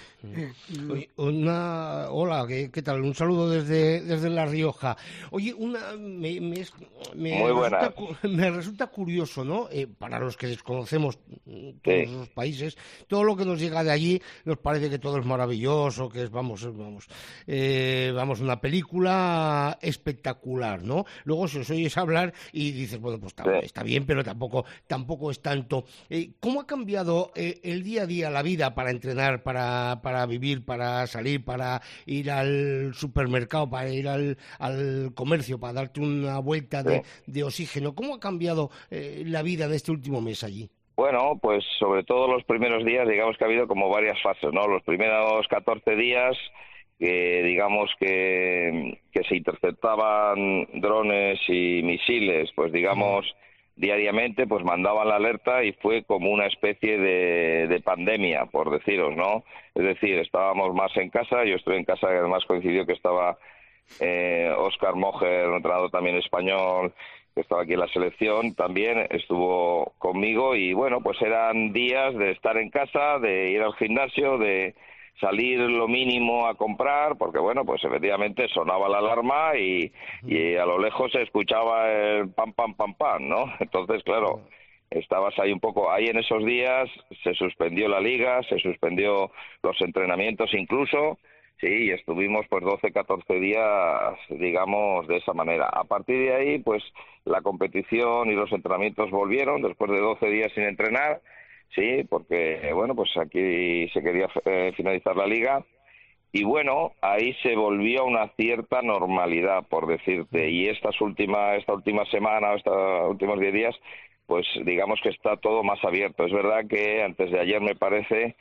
Oye, una, hola, ¿qué, qué tal? Un saludo desde, desde La Rioja. Oye, una, me, me, me, Muy resulta, me resulta curioso, ¿no? Eh, para los que desconocemos todos sí. los países, todo lo que nos llega de allí nos parece que todo es maravilloso, que es, vamos, vamos, eh, vamos, una película espectacular, ¿no? Luego se os oyes hablar y dices, bueno, pues está, sí. está bien, pero tampoco, tampoco es tanto. Eh, ¿Cómo ha cambiado eh, el día a día, la vida para entrenar, para, para vivir, para salir, para ir al supermercado, para ir al, al comercio, para darte una vuelta de, de oxígeno? ¿Cómo ha cambiado eh, la vida de este último mes allí? Bueno, pues sobre todo los primeros días, digamos que ha habido como varias fases, ¿no? Los primeros catorce días, que digamos que, que se interceptaban drones y misiles, pues digamos... Uh-huh. diariamente, pues mandaban la alerta y fue como una especie de, de pandemia, por deciros, ¿no? Es decir, estábamos más en casa, yo estoy en casa, que además coincidió que estaba eh, Óscar Mojer, un entrenador también español, que estaba aquí en la selección, también estuvo conmigo y bueno, pues eran días de estar en casa, de ir al gimnasio, de salir lo mínimo a comprar, porque bueno, pues efectivamente sonaba la alarma y, y a lo lejos se escuchaba el pam, pam, pam, pam, ¿no? Entonces, claro, estabas ahí un poco, ahí en esos días se suspendió la liga, se suspendió los entrenamientos incluso, sí, y estuvimos pues doce, catorce días, digamos, de esa manera. A partir de ahí, pues la competición y los entrenamientos volvieron después de doce días sin entrenar. Sí, porque, bueno, pues aquí se quería eh, finalizar la liga y, bueno, ahí se volvió a una cierta normalidad, por decirte, y estas últimas, esta última semana, estos últimos diez días, pues digamos que está todo más abierto. Es verdad que antes de ayer, me parece,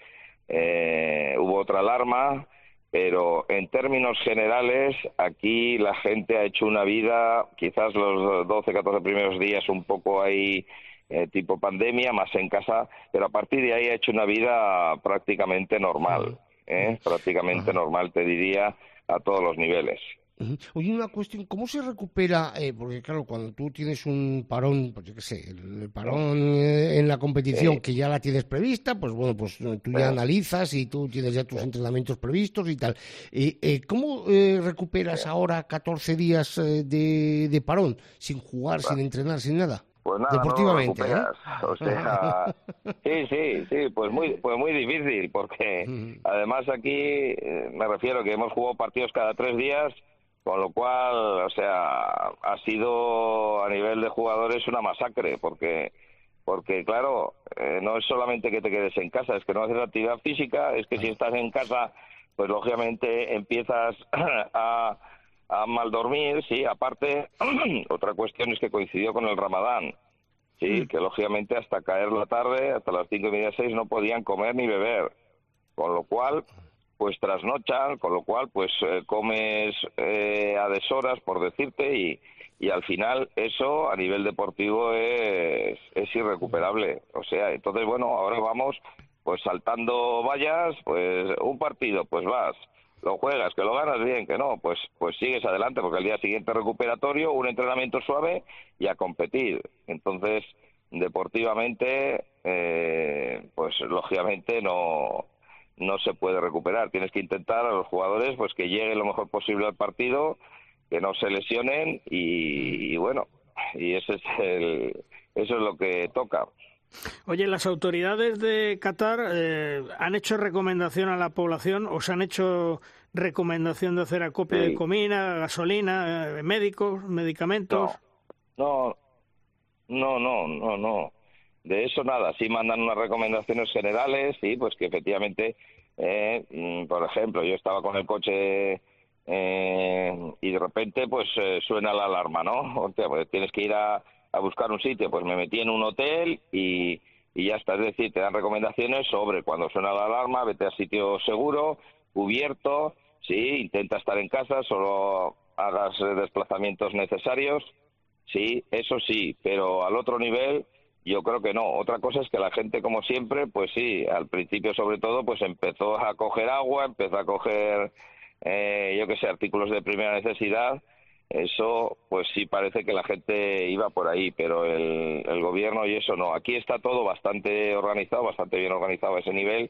eh, hubo otra alarma, pero en términos generales, aquí la gente ha hecho una vida, quizás los doce, catorce primeros días un poco ahí... Eh, tipo pandemia, más en casa, pero a partir de ahí ha hecho una vida prácticamente normal, ¿eh? prácticamente Ajá. normal, te diría, a todos los niveles. Uh-huh. Oye, una cuestión, ¿cómo se recupera? Eh, porque claro, cuando tú tienes un parón, pues yo qué sé, el, el parón eh, en la competición, sí. que ya la tienes prevista, pues bueno, pues tú ya sí. analizas y tú tienes ya tus sí. entrenamientos previstos y tal. Eh, eh, ¿Cómo eh, recuperas sí. ahora catorce días eh, de, de parón, sin jugar, bueno. sin entrenar, sin nada? Pues nada, deportivamente, no ¿eh? O sea, sí, sí, sí, pues muy, pues muy difícil, porque además aquí eh, me refiero que hemos jugado partidos cada tres días, con lo cual, o sea, ha sido a nivel de jugadores una masacre, porque, porque claro, eh, no es solamente que te quedes en casa, es que no haces actividad física, es que si estás en casa pues lógicamente empiezas a, a mal dormir, sí, aparte, otra cuestión es que coincidió con el Ramadán, sí, mm. que lógicamente hasta caer la tarde, hasta las cinco y media, seis, no podían comer ni beber, con lo cual, pues trasnochan, con lo cual, pues eh, comes eh, a deshoras, por decirte, y, y al final eso a nivel deportivo es, es irrecuperable, o sea, entonces, bueno, ahora vamos... pues saltando vallas, pues un partido, pues vas, lo juegas, que lo ganas bien, que no, pues pues sigues adelante, porque al día siguiente recuperatorio, un entrenamiento suave y a competir. Entonces, deportivamente, eh, pues lógicamente no no se puede recuperar. Tienes que intentar a los jugadores pues que lleguen lo mejor posible al partido, que no se lesionen y, y bueno, y ese es el, eso es lo que toca. Oye, ¿las autoridades de Qatar eh, han hecho recomendación a la población? ¿Os han hecho recomendación de hacer acopio sí. de comida, gasolina, eh, médicos, medicamentos? No, no, no, no, no. De eso nada. Sí mandan unas recomendaciones generales, sí, pues que efectivamente, eh, por ejemplo, yo estaba con el coche eh, y de repente pues eh, suena la alarma, ¿no? O sea, pues tienes que ir a... a buscar un sitio, pues me metí en un hotel y, y ya está, es decir, te dan recomendaciones sobre cuando suena la alarma, vete a sitio seguro, cubierto, sí, intenta estar en casa, solo hagas desplazamientos necesarios, sí, eso sí, pero al otro nivel yo creo que no. Otra cosa es que la gente, como siempre, pues sí, al principio sobre todo, pues empezó a coger agua, empezó a coger, eh, yo qué sé, artículos de primera necesidad. Eso, pues sí parece que la gente iba por ahí, pero el, el gobierno y eso no. Aquí está todo bastante organizado, bastante bien organizado a ese nivel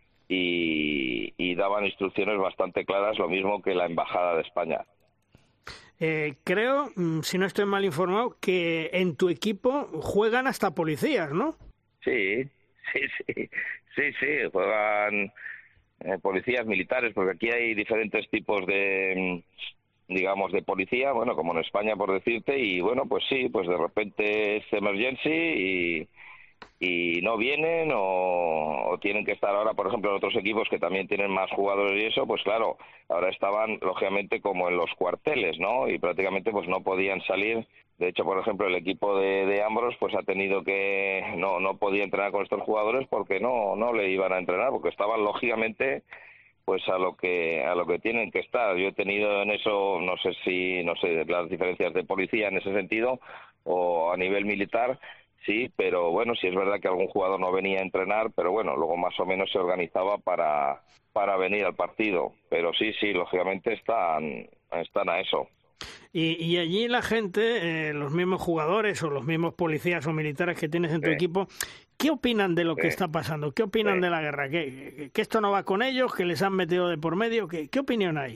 y, y daban instrucciones bastante claras, lo mismo que la Embajada de España. Eh, creo, si no estoy mal informado, que en tu equipo juegan hasta policías, ¿no? Sí, sí, sí, sí, sí, juegan eh, policías militares, porque aquí hay diferentes tipos de... digamos, de policía, bueno, como en España, por decirte, y bueno, pues sí, pues de repente es emergency y, y no vienen o, o tienen que estar ahora, por ejemplo, en otros equipos que también tienen más jugadores y eso, pues claro, ahora estaban, lógicamente, como en los cuarteles, ¿no? Y prácticamente, pues no podían salir. De hecho, por ejemplo, el equipo de, de Ambros, pues ha tenido que, no, no podía entrenar con estos jugadores porque no, no le iban a entrenar, porque estaban, lógicamente, pues a lo que a lo que tienen que estar. Yo he tenido en eso, no sé si, no sé, las diferencias de policía en ese sentido, o a nivel militar, sí, pero bueno, sí es verdad que algún jugador no venía a entrenar, pero bueno, luego más o menos se organizaba para, para venir al partido. Pero sí, sí, lógicamente están, están a eso. Y, y allí la gente, eh, los mismos jugadores o los mismos policías o militares que tienes en tu sí. equipo, ¿qué opinan de lo sí. que está pasando? ¿Qué opinan sí. de la guerra? ¿Que, ¿Que esto no va con ellos? ¿Que les han metido de por medio? ¿Qué, qué opinión hay?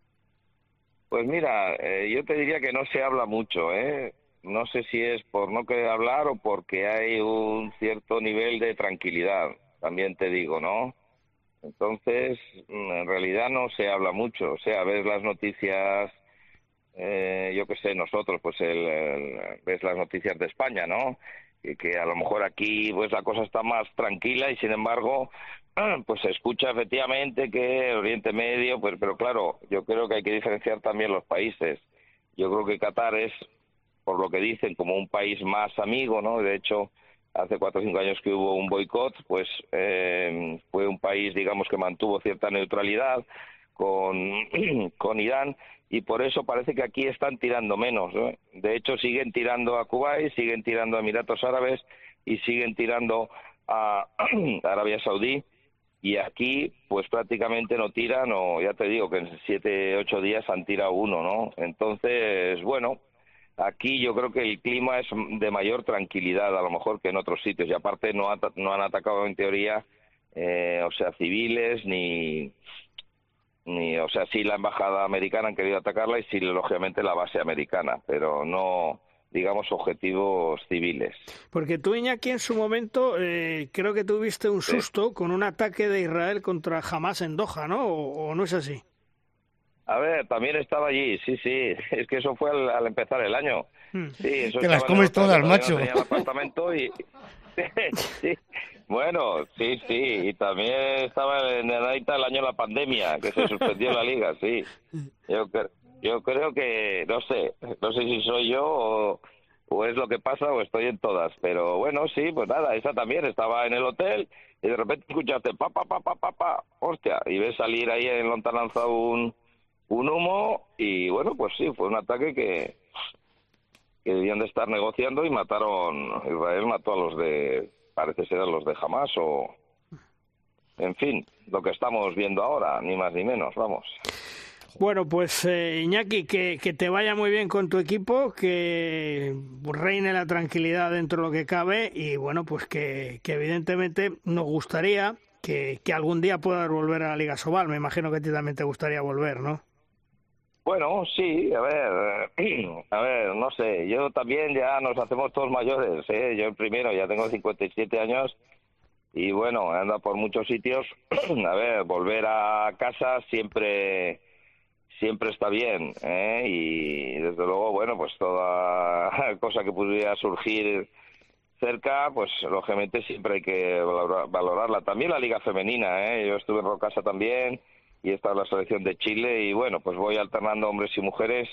Pues mira, eh, yo te diría que no se habla mucho, ¿eh? No sé si es por no querer hablar o porque hay un cierto nivel de tranquilidad, también te digo, ¿no? Entonces, en realidad no se habla mucho. O sea, ves las noticias... Eh, yo qué sé, nosotros, pues el, el, ves las noticias de España, ¿no? Que, que a lo mejor aquí pues la cosa está más tranquila y sin embargo pues se escucha efectivamente que Oriente Medio, pues pero claro, yo creo que hay que diferenciar también los países. Yo creo que Qatar es, por lo que dicen, como un país más amigo, ¿no? De hecho, hace cuatro o cinco años que hubo un boicot, pues eh, fue un país, digamos, que mantuvo cierta neutralidad con, con Irán, y por eso parece que aquí están tirando menos, ¿no? De hecho, siguen tirando a Kuwait, siguen tirando a Emiratos Árabes y siguen tirando a Arabia Saudí, y aquí pues prácticamente no tiran, o ya te digo que en siete, ocho días han tirado uno, ¿no? Entonces, bueno, aquí yo creo que el clima es de mayor tranquilidad a lo mejor que en otros sitios, y aparte no, ha, no han atacado en teoría, eh, o sea, civiles ni... Ni, o sea, sí la embajada americana han querido atacarla y sí, lógicamente, la base americana, pero no, digamos, objetivos civiles. Porque tú, Iñaki, en su momento eh, creo que tuviste un susto sí. con un ataque de Israel contra Hamás en Doha, ¿no? ¿O, o no es así? A ver, también estaba allí, sí, sí. Es que eso fue al, al empezar el año. Hmm. Sí, eso te las comes todas, macho. Tenía el apartamento y... sí, Bueno, sí, sí, y también estaba en Anaita el año de la pandemia, que se suspendió la liga, sí. Yo, yo creo que, no sé, no sé si soy yo o, o es lo que pasa o estoy en todas, pero bueno, sí, pues nada, esa también, estaba en el hotel y de repente escuchaste pa, pa, pa, pa, pa, pa, hostia, y ves salir ahí en lontananza un, un humo y bueno, pues sí, fue un ataque que, que debían de estar negociando y mataron, Israel mató a los de... parece ser los de Hamas o... En fin, lo que estamos viendo ahora, ni más ni menos, vamos. Bueno, pues eh, Iñaki, que, que te vaya muy bien con tu equipo, que reine la tranquilidad dentro de lo que cabe y bueno, pues que, que evidentemente nos gustaría que, que algún día puedas volver a la Liga Sobal. Me imagino que a ti también te gustaría volver, ¿no? Bueno, sí, a ver, a ver, no sé, yo también ya nos hacemos todos mayores, ¿eh? Yo el primero ya tengo cincuenta y siete años y bueno, he andado por muchos sitios, a ver, volver a casa siempre siempre está bien, ¿eh? Y desde luego, bueno, pues toda cosa que pudiera surgir cerca, pues lógicamente siempre hay que valorarla. También la Liga Femenina, ¿eh? Yo estuve en Rocasa también y está en la selección de Chile y bueno, pues voy alternando hombres y mujeres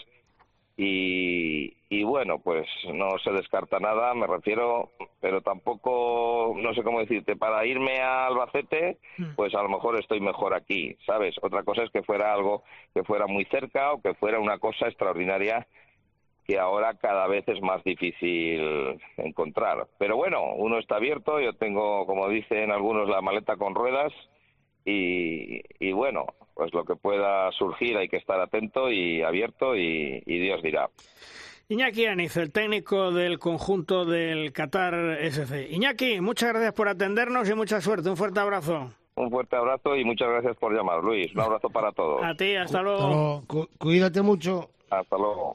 y, y bueno, pues no se descarta nada, me refiero, pero tampoco, no sé cómo decirte, para irme a Albacete, pues a lo mejor estoy mejor aquí, ¿sabes? Otra cosa es que fuera algo que fuera muy cerca o que fuera una cosa extraordinaria que ahora cada vez es más difícil encontrar. Pero bueno, uno está abierto, yo tengo, como dicen algunos, la maleta con ruedas y, y bueno, pues lo que pueda surgir hay que estar atento y abierto y, y Dios dirá. Iñaki Aniz, el técnico del conjunto del Qatar S C. Iñaki, muchas gracias por atendernos y mucha suerte. Un fuerte abrazo. Un fuerte abrazo y muchas gracias por llamar, Luis. Un abrazo para todos. A ti, hasta luego. Cu- cuídate mucho. Hasta luego.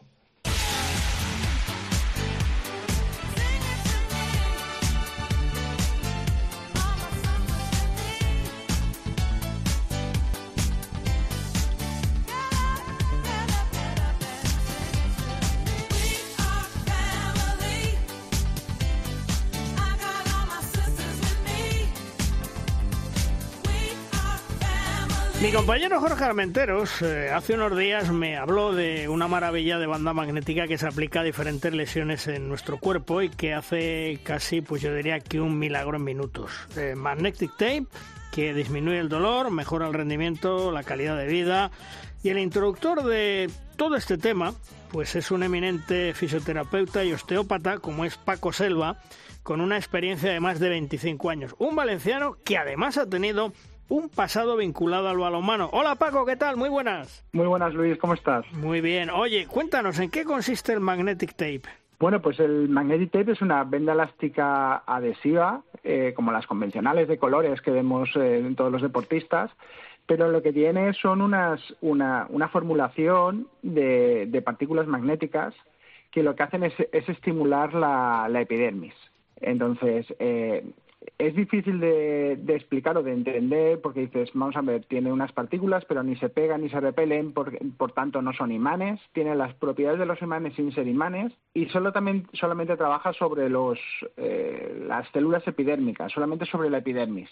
Mi compañero Jorge Armenteros eh, hace unos días me habló de una maravilla de banda magnética que se aplica a diferentes lesiones en nuestro cuerpo y que hace casi, pues yo diría que un milagro en minutos. Eh, Magnetic Tape, que disminuye el dolor, mejora el rendimiento, la calidad de vida. Y el introductor de todo este tema, pues es un eminente fisioterapeuta y osteópata como es Paco Selva, con una experiencia de más de veinticinco años. Un valenciano que además ha tenido un pasado vinculado al balonmano. Hola Paco, ¿qué tal? Muy buenas. Muy buenas, Luis, ¿cómo estás? Muy bien. Oye, cuéntanos, ¿en qué consiste el Magnetic Tape? Bueno, pues el Magnetic Tape es una venda elástica adhesiva, eh, como las convencionales de colores que vemos eh, en todos los deportistas, pero lo que tiene son unas, una, una formulación de, de partículas magnéticas que lo que hacen es, es estimular la, la epidermis. Entonces, eh, es difícil de, de explicar o de entender porque dices, vamos a ver, tiene unas partículas pero ni se pegan ni se repelen, por, por tanto no son imanes, tiene las propiedades de los imanes sin ser imanes y solo también, solamente trabaja sobre los, eh, las células epidérmicas, solamente sobre la epidermis.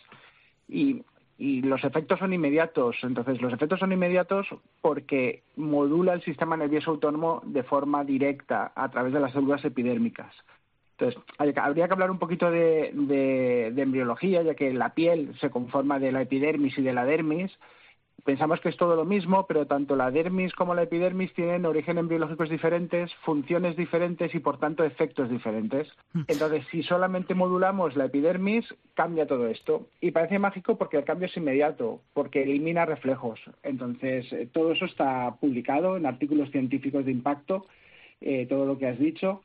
Y, y los efectos son inmediatos, entonces los efectos son inmediatos porque modula el sistema nervioso autónomo de forma directa a través de las células epidérmicas. Entonces, habría que hablar un poquito de, de, de embriología, ya que la piel se conforma de la epidermis y de la dermis. Pensamos que es todo lo mismo, pero tanto la dermis como la epidermis tienen origen embriológicos diferentes, funciones diferentes y, por tanto, efectos diferentes. Entonces, si solamente modulamos la epidermis, cambia todo esto. Y parece mágico porque el cambio es inmediato, porque elimina reflejos. Entonces, todo eso está publicado en artículos científicos de impacto, eh, todo lo que has dicho.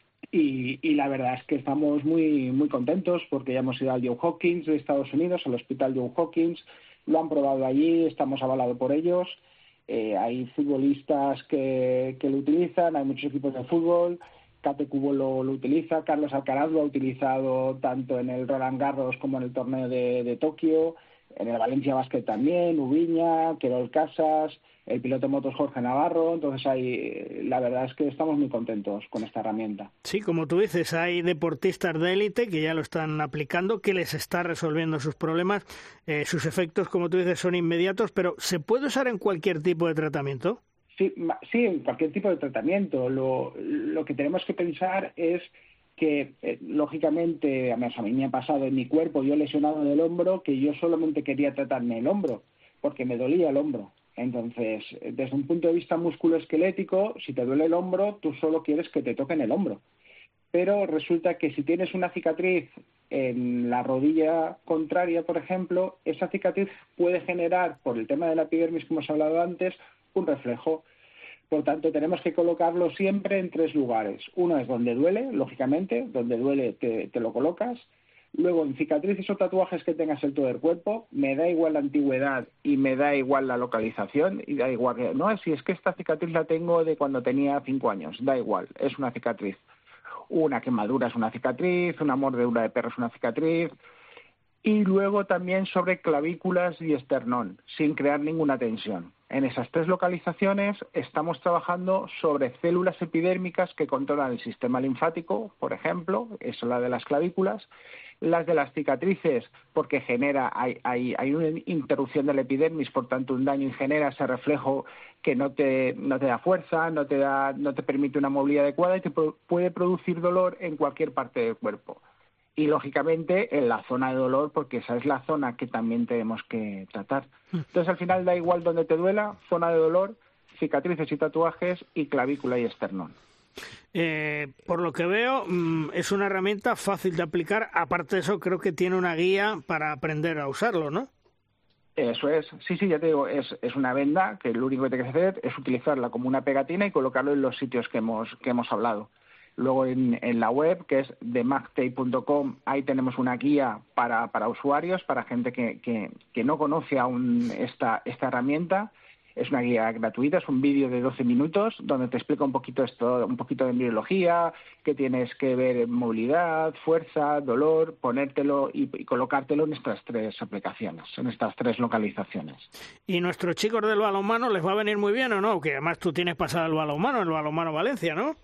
Y, y la verdad es que estamos muy muy contentos porque ya hemos ido al Johns Hopkins de Estados Unidos, al Hospital Johns Hopkins, lo han probado allí, estamos avalados por ellos, eh, hay futbolistas que, que lo utilizan, hay muchos equipos de fútbol, Kate Kubo lo, lo utiliza, Carlos Alcaraz lo ha utilizado tanto en el Roland Garros como en el torneo de, de Tokio, en el Valencia Basket también, Ubiña, Querol Casas, el piloto de motos Jorge Navarro. Entonces ahí la verdad es que estamos muy contentos con esta herramienta. Sí, como tú dices, hay deportistas de élite que ya lo están aplicando, que les está resolviendo sus problemas. Eh, sus efectos, como tú dices, son inmediatos, pero ¿se puede usar en cualquier tipo de tratamiento? Sí, sí, en cualquier tipo de tratamiento. Lo, lo que tenemos que pensar es que, eh, lógicamente, a mí me ha pasado en mi cuerpo, yo lesionado del hombro, que yo solamente quería tratarme el hombro, porque me dolía el hombro. Entonces, desde un punto de vista musculoesquelético, si te duele el hombro, tú solo quieres que te toquen el hombro. Pero resulta que si tienes una cicatriz en la rodilla contraria, por ejemplo, esa cicatriz puede generar, por el tema de la epidermis que hemos hablado antes, un reflejo. Por tanto, tenemos que colocarlo siempre en tres lugares. Uno es donde duele, lógicamente, donde duele te, te lo colocas. Luego, en cicatrices o tatuajes que tengas en todo el cuerpo, me da igual la antigüedad y me da igual la localización, y da igual que, no, si es que esta cicatriz la tengo de cuando tenía cinco años, da igual, es una cicatriz. Una quemadura es una cicatriz, una mordedura de perro es una cicatriz. Y luego también sobre clavículas y esternón, sin crear ninguna tensión. En esas tres localizaciones estamos trabajando sobre células epidérmicas que controlan el sistema linfático, por ejemplo, eso es la de las clavículas, las de las cicatrices, porque genera, hay, hay, hay una interrupción de la epidermis, por tanto un daño y genera ese reflejo que no te, no te da fuerza, no te da, no te permite una movilidad adecuada y te puede producir dolor en cualquier parte del cuerpo. Y, lógicamente, en la zona de dolor, porque esa es la zona que también tenemos que tratar. Entonces, al final, da igual donde te duela, zona de dolor, cicatrices y tatuajes y clavícula y esternón. Eh, por lo que veo, mmm, es una herramienta fácil de aplicar. Aparte de eso, creo que tiene una guía para aprender a usarlo, ¿no? Eso es. Sí, sí, ya te digo, es, es una venda que lo único que tienes que hacer es utilizarla como una pegatina y colocarlo en los sitios que hemos, que hemos hablado. Luego en, en la web, que es de magtape punto com, ahí tenemos una guía para, para usuarios, para gente que, que, que no conoce aún esta, esta herramienta. Es una guía gratuita, es un vídeo de doce minutos donde te explica un poquito esto, un poquito de embriología, que tienes que ver en movilidad, fuerza, dolor, ponértelo y, y colocártelo en estas tres aplicaciones, en estas tres localizaciones. ¿Y nuestros chicos del balonmano les va a venir muy bien o no? Que además tú tienes pasado el balonmano, el balonmano Valencia, ¿no?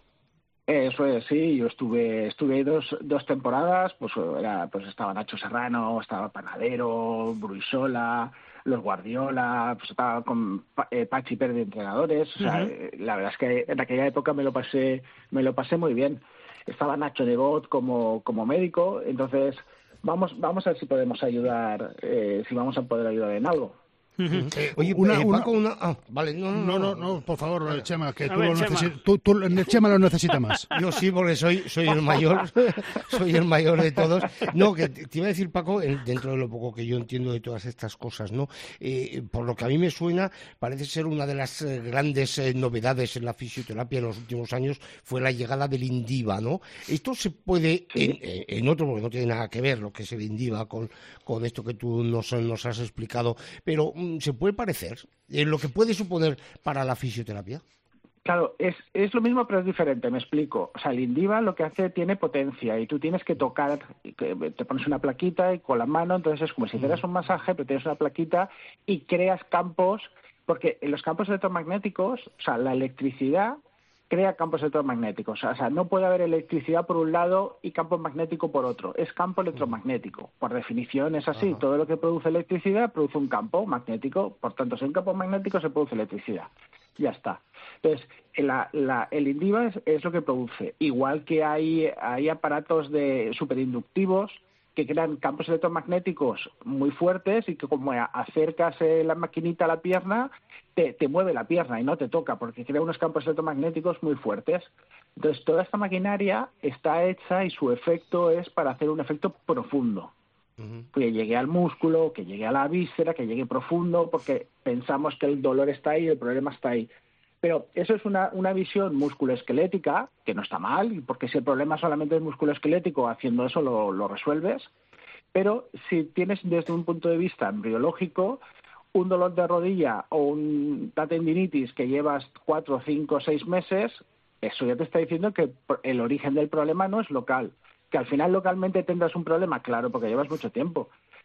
Eso es, sí, yo estuve estuve ahí dos, dos temporadas, pues era pues estaba Nacho Serrano, estaba Panadero, Bruisola, los Guardiola, pues estaba con eh, Pachi Pérez de entrenadores, o sea, uh-huh. La verdad es que en aquella época me lo pasé me lo pasé muy bien. Estaba Nacho Nebot como como médico, entonces vamos vamos a ver si podemos ayudar, eh, si vamos a poder ayudar en algo. Uh-huh. Eh, Oye, una, eh, Paco, una... Ah, vale, no, no, no, no, no, por favor, vale. Chema, que tú ver, lo necesitas, tú, tú, Chema lo necesita más. Yo sí, porque soy, soy el mayor, soy el mayor de todos. No, que te iba a decir, Paco, dentro de lo poco que yo entiendo de todas estas cosas, ¿no? Eh, por lo que a mí me suena, parece ser una de las grandes eh, novedades en la fisioterapia en los últimos años fue la llegada del Indiva, ¿no? Esto se puede, en, en otro, porque no tiene nada que ver lo que es el Indiva con, con esto que tú nos, nos has explicado, pero ¿se puede parecer en lo que puede suponer para la fisioterapia? Claro, es, es lo mismo pero es diferente, me explico. O sea, el Indiva lo que hace tiene potencia y tú tienes que tocar, te pones una plaquita y con la mano, entonces es como si hicieras un masaje, pero tienes una plaquita y creas campos, porque en los campos electromagnéticos, o sea, la electricidad crea campos electromagnéticos. O sea, no puede haber electricidad por un lado y campo magnético por otro. Es campo electromagnético. Por definición es así. Ajá. Todo lo que produce electricidad produce un campo magnético. Por tanto, si hay un campo magnético se produce electricidad. Ya está. Entonces, la, la, el Indiva es, es lo que produce. Igual que hay, hay aparatos de superinductivos que crean campos electromagnéticos muy fuertes y que como acercas eh, la maquinita a la pierna, te, te mueve la pierna y no te toca porque crea unos campos electromagnéticos muy fuertes. Entonces, toda esta maquinaria está hecha y su efecto es para hacer un efecto profundo. Uh-huh. Que llegue al músculo, que llegue a la víscera, que llegue profundo, porque pensamos que el dolor está ahí, el problema está ahí. Pero eso es una, una visión musculoesquelética, que no está mal, porque si el problema solamente es musculoesquelético, haciendo eso lo, lo resuelves. Pero si tienes desde un punto de vista embriológico un dolor de rodilla o una tendinitis que llevas cuatro, cinco, seis meses, eso ya te está diciendo que el origen del problema no es local. Que al final localmente tendrás un problema, claro, porque llevas mucho tiempo.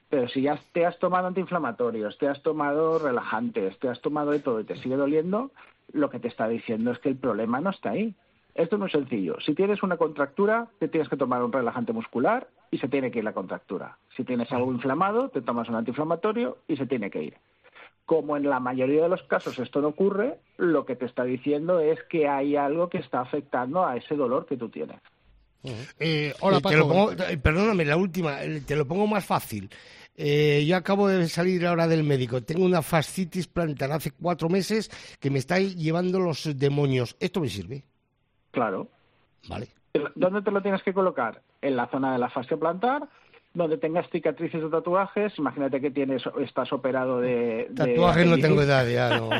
Pero si ya te has tomado antiinflamatorios, te has tomado relajantes, te has tomado de todo y te sigue doliendo, lo que te está diciendo es que el problema no está ahí. Esto es muy sencillo. Si tienes una contractura, te tienes que tomar un relajante muscular y se tiene que ir la contractura. Si tienes algo inflamado, te tomas un antiinflamatorio y se tiene que ir. Como en la mayoría de los casos esto no ocurre, lo que te está diciendo es que hay algo que está afectando a ese dolor que tú tienes. Eh, hola, Paco. Te lo pongo, perdóname, la última, te lo pongo más fácil. Eh, yo acabo de salir ahora del médico. Tengo una fascitis plantar hace cuatro meses que me está llevando los demonios. ¿Esto me sirve? Claro. Vale. ¿Dónde te lo tienes que colocar? En la zona de la fascia plantar, donde tengas cicatrices o tatuajes. Imagínate que tienes, estás operado de... Tatuajes no tengo edad ya, no.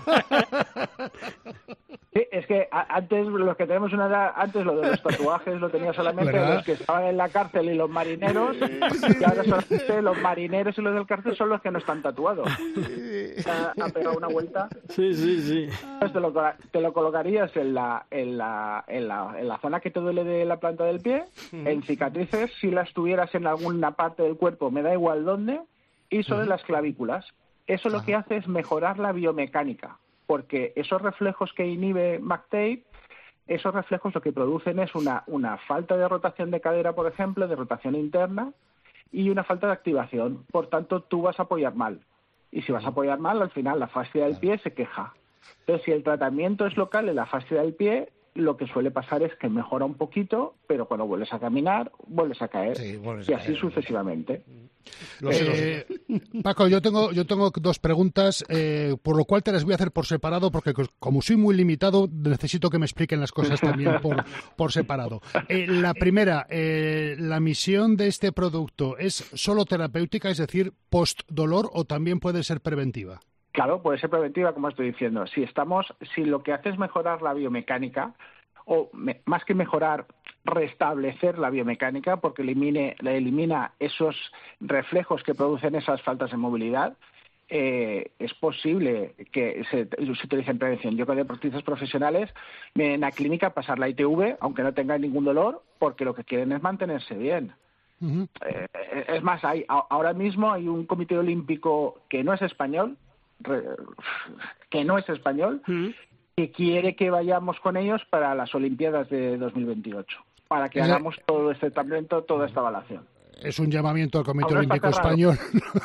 Sí, es que antes, los que tenemos una edad, antes lo de los tatuajes lo tenía solamente ¿verdad? Los que estaban en la cárcel y los marineros, y ahora solamente los marineros y los del cárcel son los que no están tatuados. Ha, ha pegado una vuelta. Sí, sí, sí. Entonces te lo, te lo colocarías en la, en, la, en, la, en la zona que te duele de la planta del pie, en cicatrices, si las tuvieras en alguna parte del cuerpo, me da igual dónde, y sobre las clavículas. Eso lo que hace es mejorar la biomecánica, porque esos reflejos que inhibe McTape, esos reflejos lo que producen es una, una falta de rotación de cadera, por ejemplo, de rotación interna, y una falta de activación. Por tanto, tú vas a apoyar mal. Y si vas a apoyar mal, al final la fascia del pie se queja. Entonces, si el tratamiento es local en la fascia del pie, lo que suele pasar es que mejora un poquito, pero cuando vuelves a caminar, vuelves a caer. Sí, vuelves y a así caer. Sucesivamente. Lo sé, eh, lo sé. Paco, yo tengo, yo tengo dos preguntas, eh, por lo cual te las voy a hacer por separado, porque como soy muy limitado, necesito que me expliquen las cosas también por, por separado. Eh, la primera, eh, ¿la misión de este producto es solo terapéutica, es decir, post-dolor, o también puede ser preventiva? Claro, puede ser preventiva, como estoy diciendo. Si estamos, si lo que hace es mejorar la biomecánica, o me, más que mejorar, restablecer la biomecánica, porque elimine, elimina esos reflejos que producen esas faltas de movilidad, eh, es posible que se, se utilice en prevención. Yo con deportistas profesionales me en la clínica pasar la I T V, aunque no tengan ningún dolor, porque lo que quieren es mantenerse bien. Uh-huh. Eh, es más, hay, ahora mismo hay un comité olímpico que no es español, que no es español, uh-huh. que quiere que vayamos con ellos para las Olimpiadas de dos mil veintiocho, para que hagamos todo este tratamiento, toda esta evaluación. Es un llamamiento al Comité Olímpico Español.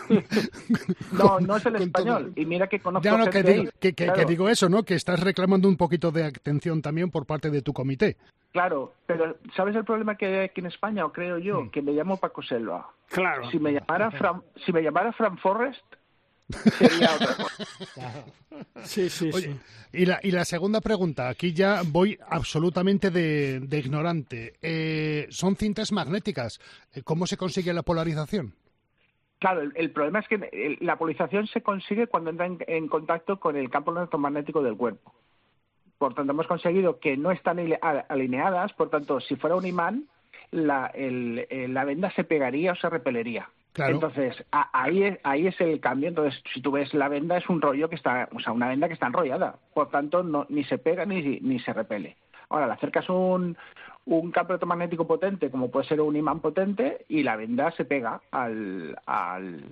No, no es el español. Y mira que conozco ya, no, gente que, digo, ahí, que, que, claro. que digo eso, ¿no? Que estás reclamando un poquito de atención también por parte de tu comité. Claro, pero ¿sabes el problema que hay aquí en España? O creo yo, mm. que me llamo Paco Selva. Claro. Si me llamara Fran, si me llamara Fran Forrest, sería otra cosa. Sí, sí, Oye, sí. Y la, y la segunda pregunta, aquí ya voy absolutamente de, de ignorante. Eh, son cintas magnéticas. ¿Cómo se consigue la polarización? Claro, el, el problema es que el, la polarización se consigue cuando entra en, en contacto con el campo electromagnético del cuerpo. Por tanto, hemos conseguido que no están alineadas. Por tanto, si fuera un imán, la, el, la venda se pegaría o se repelería. Claro. Entonces, a, ahí, es, ahí es el cambio. Entonces, si tú ves la venda, es un rollo que está, o sea, una venda que está enrollada. Por tanto, no, ni se pega ni, ni se repele. Ahora, le acercas un, un campo electromagnético potente, como puede ser un imán potente, y la venda se pega al, al,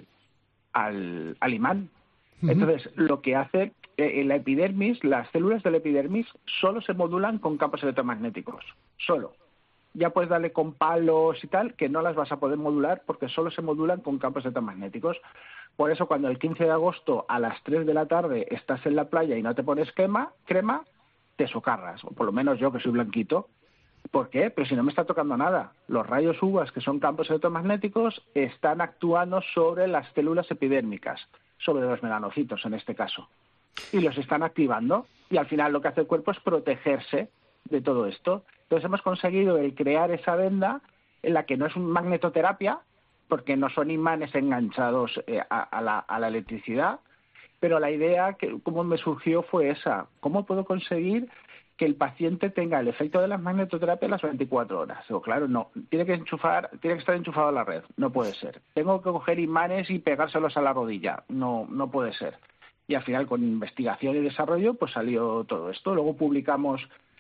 al, al imán. Uh-huh. Entonces, lo que hace eh, la epidermis, las células de la epidermis, solo se modulan con campos electromagnéticos. Solo. Ya puedes darle con palos y tal, que no las vas a poder modular porque solo se modulan con campos electromagnéticos. Por eso, cuando el quince de agosto a las tres de la tarde estás en la playa y no te pones crema, crema, te socarras, o por lo menos yo que soy blanquito. ¿Por qué? Pero si no me está tocando nada. Los rayos U V A, que son campos electromagnéticos, están actuando sobre las células epidérmicas, sobre los melanocitos en este caso, y los están activando, y al final lo que hace el cuerpo es protegerse de todo esto. Entonces hemos conseguido el crear esa venda en la que no es una magnetoterapia, porque no son imanes enganchados eh, a, a, la, a la electricidad, pero la idea que como me surgió fue esa: ¿cómo puedo conseguir que el paciente tenga el efecto de las magnetoterapias las veinticuatro horas? Digo, claro, no, tiene que enchufar, tiene que estar enchufado a la red, no puede ser. Tengo que coger imanes y pegárselos a la rodilla, no, no puede ser. Y al final, con investigación y desarrollo, pues salió todo esto. Luego publicamos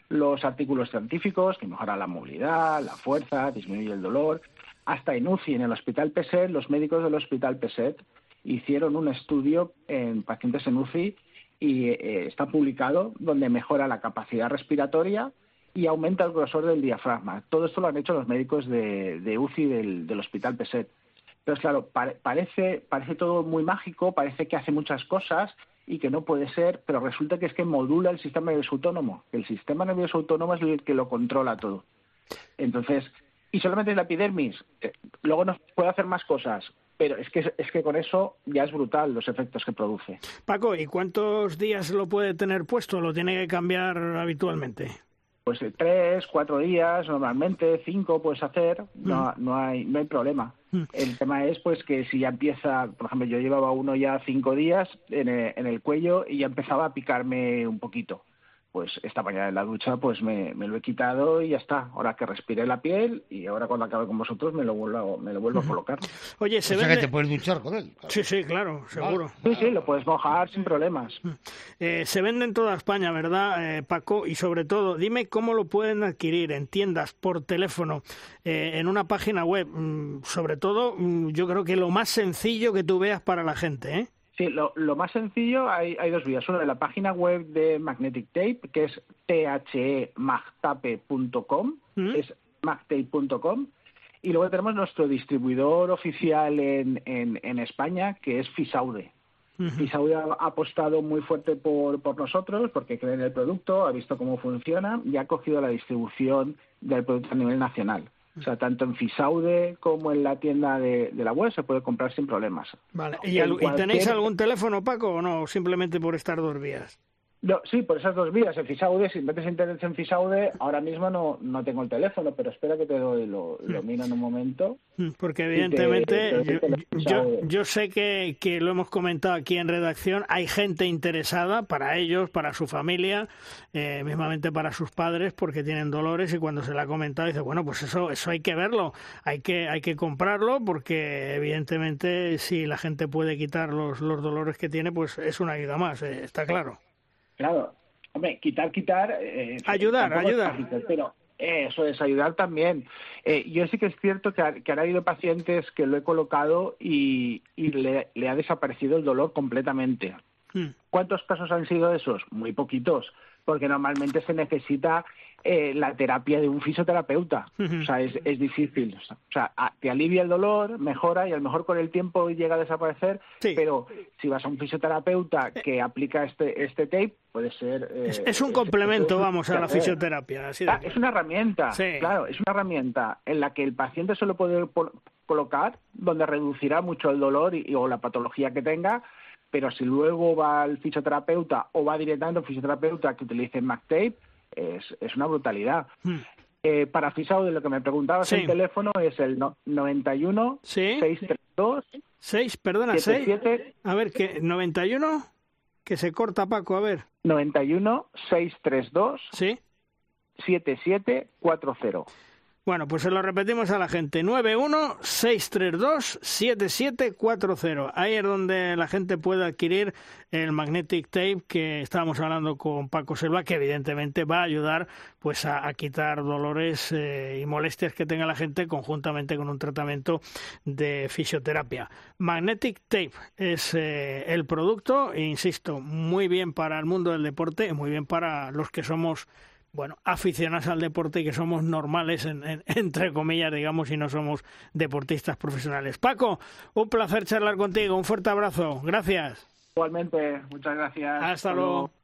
los artículos científicos, que mejora la movilidad, la fuerza, disminuye el dolor. Hasta en U C I, en el Hospital P S E T, los médicos del Hospital P S E T hicieron un estudio en pacientes en U C I y eh, está publicado, donde mejora la capacidad respiratoria y aumenta el grosor del diafragma. Todo esto lo han hecho los médicos de, de U C I del, del Hospital P S E T. Entonces, claro, pare, parece, parece todo muy mágico, parece que hace muchas cosas y que no puede ser, pero resulta que es que modula el sistema nervioso autónomo. El sistema nervioso autónomo es el que lo controla todo. Entonces, y solamente es la epidermis. Eh, luego nos puede hacer más cosas, pero es que es que con eso ya es brutal los efectos que produce. Paco, ¿y cuántos días lo puede tener puesto? ¿Lo tiene que cambiar habitualmente? Pues tres, cuatro días, normalmente cinco puedes hacer, no, no hay no hay problema. Mm. El tema es pues que si ya empieza, por ejemplo, yo llevaba uno ya cinco días en el, en el cuello y ya empezaba a picarme un poquito. Pues esta mañana en la ducha pues me, me lo he quitado y ya está. Ahora que respiré la piel y ahora cuando acabe con vosotros me lo vuelvo, me lo vuelvo uh-huh. a colocar. Oye, se o vende... sea que te puedes duchar con él. Sí, sí, claro, seguro. Sí, sí, lo puedes mojar sin problemas. Eh, se vende en toda España, ¿verdad, eh, Paco? Y sobre todo, dime cómo lo pueden adquirir en tiendas, por teléfono, eh, en una página web. Mm, sobre todo, mm, yo creo que lo más sencillo que tú veas para la gente, ¿eh? Sí, lo, lo más sencillo, hay, hay dos vías. Uno de la página web de Magnetic Tape, que es t h e magtape punto com, ¿Mm? es magtape punto com, y luego tenemos nuestro distribuidor oficial en, en, en España, que es Fisaude. Uh-huh. Fisaude ha, ha apostado muy fuerte por, por nosotros, porque cree en el producto, ha visto cómo funciona y ha cogido la distribución del producto a nivel nacional. O sea, tanto en Fisaude como en la tienda de, de la web se puede comprar sin problemas. Vale. ¿Y, al, cualquier... ¿Y tenéis algún teléfono, Paco, o no? Simplemente por estar dos vías. No, sí, por esas dos vías. En Fisaude, si metes internet en Fisaude, ahora mismo no, no tengo el teléfono, pero espera que te doy, lo, lo miro en un momento. Porque evidentemente te, te yo, yo, yo sé que, que lo hemos comentado aquí en redacción, hay gente interesada para ellos, para su familia, eh, mismamente para sus padres, porque tienen dolores y cuando se le ha comentado dice, bueno, pues eso eso hay que verlo, hay que hay que comprarlo porque evidentemente si la gente puede quitar los, los dolores que tiene, pues es una ayuda más, eh, está claro. Claro, hombre, quitar, quitar... Eh, ayudar, ayudar. Fácil, pero eso es, ayudar también. Eh, yo sí que es cierto que, ha, que han habido pacientes que lo he colocado y, y le, le ha desaparecido el dolor completamente. Hmm. ¿Cuántos casos han sido esos? Muy poquitos, porque normalmente se necesita eh, la terapia de un fisioterapeuta. Uh-huh. O sea, es, es difícil. O sea, te alivia el dolor, mejora y a lo mejor con el tiempo llega a desaparecer, sí. Pero si vas a un fisioterapeuta que aplica este este tape, puede ser... Eh, es, es un complemento, es, vamos, a la fisioterapia. Así de... ah, es una herramienta, sí. Claro, es una herramienta en la que el paciente se lo puede por, colocar, donde reducirá mucho el dolor y, o la patología que tenga, pero si luego va al fisioterapeuta o va directamente al fisioterapeuta que utilice MagTape, es, es una brutalidad. Hmm. Eh, para Fisaude, lo que me preguntabas, sí. El teléfono es el no, noventa y uno, ¿sí? seiscientos treinta y dos, seis, perdona, seis. A ver, ¿qué? ¿noventa y uno? Que se corta, Paco, a ver. noventa y uno, seiscientos treinta y dos, ¿sí? setenta y siete cuarenta. Bueno, pues se lo repetimos a la gente, nueve uno, seis tres dos, siete siete cuatro cero. Ahí es donde la gente puede adquirir el Magnetic Tape que estábamos hablando con Paco Selva, que evidentemente va a ayudar pues a, a quitar dolores eh, y molestias que tenga la gente conjuntamente con un tratamiento de fisioterapia. Magnetic Tape es eh, el producto, e insisto, muy bien para el mundo del deporte y muy bien para los que somos bueno, aficionados al deporte y que somos normales, en, en, entre comillas, digamos, y no somos deportistas profesionales. Paco, un placer charlar contigo, un fuerte abrazo, gracias. Igualmente, muchas gracias. Hasta, Hasta luego. luego.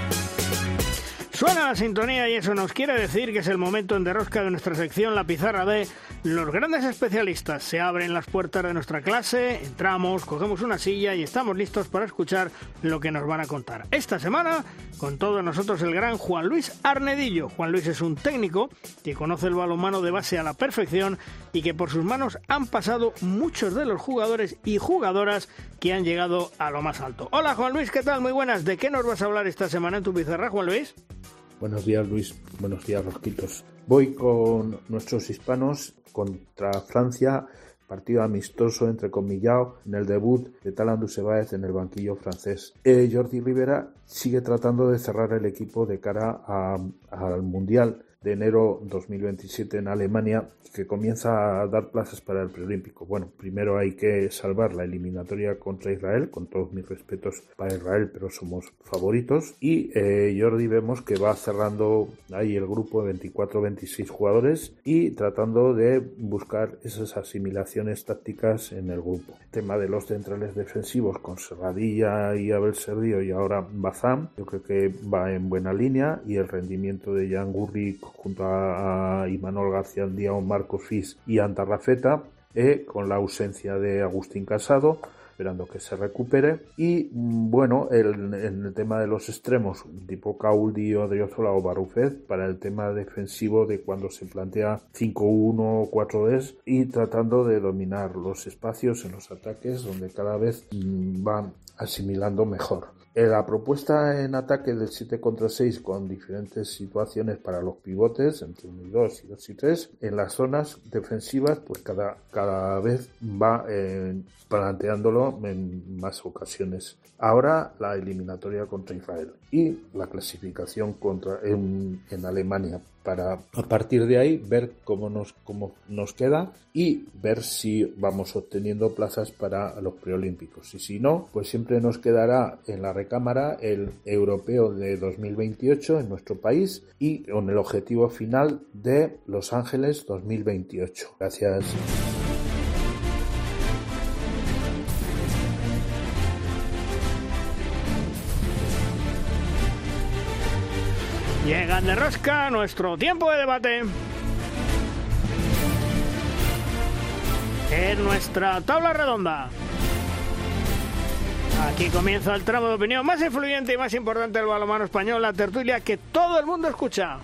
Suena la sintonía y eso nos quiere decir que es el momento en Derrosca de nuestra sección La Pizarra de los grandes especialistas. Se abren las puertas de nuestra clase, entramos, cogemos una silla y estamos listos para escuchar lo que nos van a contar. Esta semana, con todos nosotros el gran Juan Luis Arnedillo. Juan Luis es un técnico que conoce el balonmano de base a la perfección y que por sus manos han pasado muchos de los jugadores y jugadoras que han llegado a lo más alto. Hola Juan Luis, ¿qué tal? Muy buenas. ¿De qué nos vas a hablar esta semana en tu pizarra, Juan Luis? Buenos días, Luis. Buenos días, Rosquitos. Voy con nuestros hispanos contra Francia, partido amistoso entrecomillado en el debut de Talan Dussebaez en el banquillo francés. Eh, Jordi Rivera sigue tratando de cerrar el equipo de cara a, al Mundial de enero dos mil veintisiete en Alemania, que comienza a dar plazas para el preolímpico. Bueno, primero hay que salvar la eliminatoria contra Israel, con todos mis respetos para Israel, pero somos favoritos. Y eh, Jordi vemos que va cerrando ahí el grupo de veinticuatro veintiséis jugadores y tratando de buscar esas asimilaciones tácticas en el grupo. El tema de los centrales defensivos con Serradilla y Abel Serdio y ahora Bazán, yo creo que va en buena línea, y el rendimiento de Jan Gurri junto a, a Imanol García Diao, Marco Fis y Anta Rafeta, eh, con la ausencia de Agustín Casado, esperando que se recupere. Y bueno, el, en el tema de los extremos, tipo Cauldi, Odriozola o Barrufet, para el tema defensivo de cuando se plantea cinco uno o cuatro dos, y tratando de dominar los espacios en los ataques, donde cada vez mmm, van asimilando mejor. La propuesta en ataque del siete contra seis, con diferentes situaciones para los pivotes, entre uno y dos y dos y tres, en las zonas defensivas, pues cada, cada vez va eh, planteándolo en más ocasiones. Ahora la eliminatoria contra Israel y la clasificación contra en, en Alemania, para a partir de ahí ver cómo nos, cómo nos queda y ver si vamos obteniendo plazas para los preolímpicos. Y si no, pues siempre nos quedará en la recámara el europeo de dos mil veintiocho en nuestro país, y con el objetivo final de Los Ángeles dos mil veintiocho. Gracias. Llegan de rosca nuestro tiempo de debate. En nuestra tabla redonda. Aquí comienza el tramo de opinión más influyente y más importante del balonmano español, la tertulia que todo el mundo escucha.